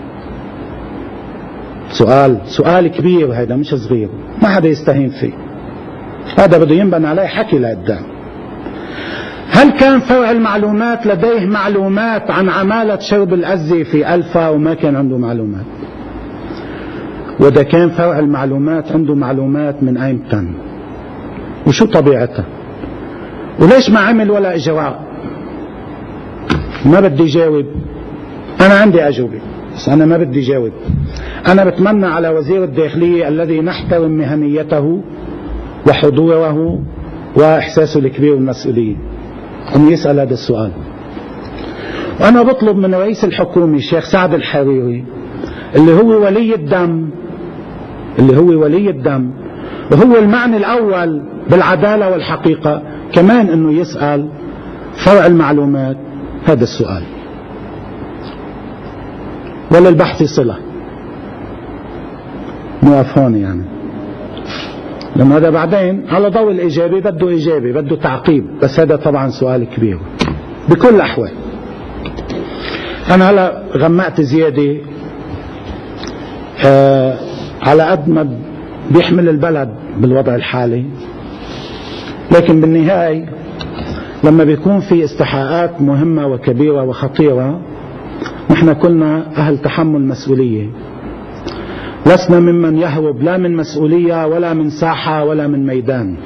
سؤال سؤال كبير هذا مش صغير، ما حدا يستهين فيه، هذا بده ينبنى عليه حكي لقدام. هل كان فرع المعلومات لديه معلومات عن عمالة شرب الأزة في ألفا وما كان عنده معلومات؟ وإذا كان فرع المعلومات عنده معلومات من أيمتى وشو طبيعتها وليش ما عمل ولا إجراء؟ ما بدي جاوب، أنا عندي أجوبة بس أنا ما بدي جاوب. أنا بتمنى على وزير الداخلية الذي نحترم مهنيته وحضوره وإحساسه الكبير والمسؤولية أن يسأل هذا السؤال. وأنا بطلب من رئيس الحكومة الشيخ سعد الحريري اللي هو ولي الدم اللي هو ولي الدم وهو المعني الأول بالعدالة والحقيقة كمان أنه يسأل فرع المعلومات هذا السؤال، وللبحث صلة. نوقف هون يعني، لما هذا بعدين على ضوء الإجابة بده إجابة بده تعقيب، بس هذا طبعا سؤال كبير بكل الأحوال. أنا هلا غمقت زيادة آه على قد ما بيحمل البلد بالوضع الحالي، لكن بالنهاية لما بيكون في استحقاقات مهمة وكبيرة وخطيرة نحن كلنا أهل تحمل مسؤولية، لسنا ممن يهرب لا من مسؤولية ولا من ساحة ولا من ميدان.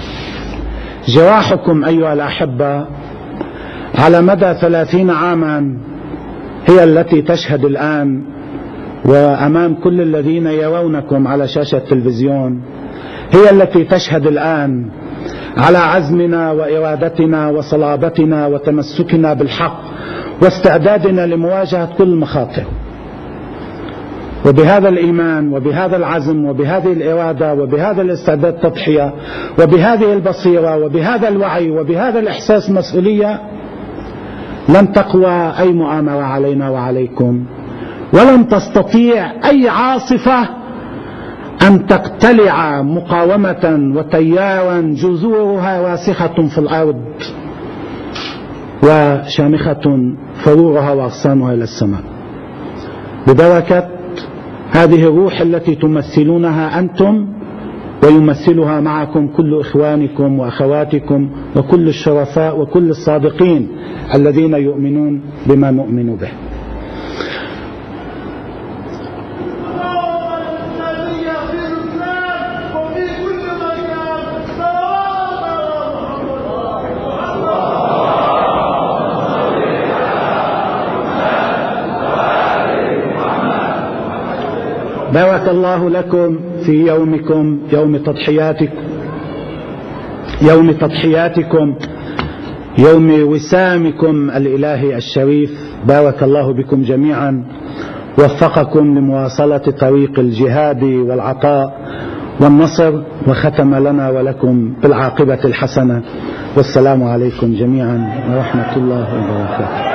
جراحكم أيها الأحبة على مدى ثلاثين عاما هي التي تشهد الآن وأمام كل الذين يرونكم على شاشة التلفزيون، هي التي تشهد الآن على عزمنا وإرادتنا وصلابتنا وتمسكنا بالحق واستعدادنا لمواجهة كل المخاطر. وبهذا الإيمان وبهذا العزم وبهذه الإرادة وبهذا الاستعداد التضحية وبهذه البصيرة وبهذا الوعي وبهذا الإحساس المسؤولية لن تقوى أي مؤامرة علينا وعليكم، ولن تستطيع أي عاصفة أن تقتلع مقاومة وتيارا جذورها راسخة في الأرض وشامخة فرورها وأغصانها إلى السماء، ببركة هذه الروح التي تمثلونها أنتم ويمثلها معكم كل إخوانكم وأخواتكم وكل الشرفاء وكل الصادقين الذين يؤمنون بما نؤمن به. بارك الله لكم في يومكم، يوم تضحياتكم يوم تضحياتكم يوم وسامكم الإلهي الشريف. بارك الله بكم جميعا، وفقكم لمواصلة طريق الجهاد والعطاء والنصر، وختم لنا ولكم بالعاقبة الحسنة. والسلام عليكم جميعا ورحمة الله وبركاته.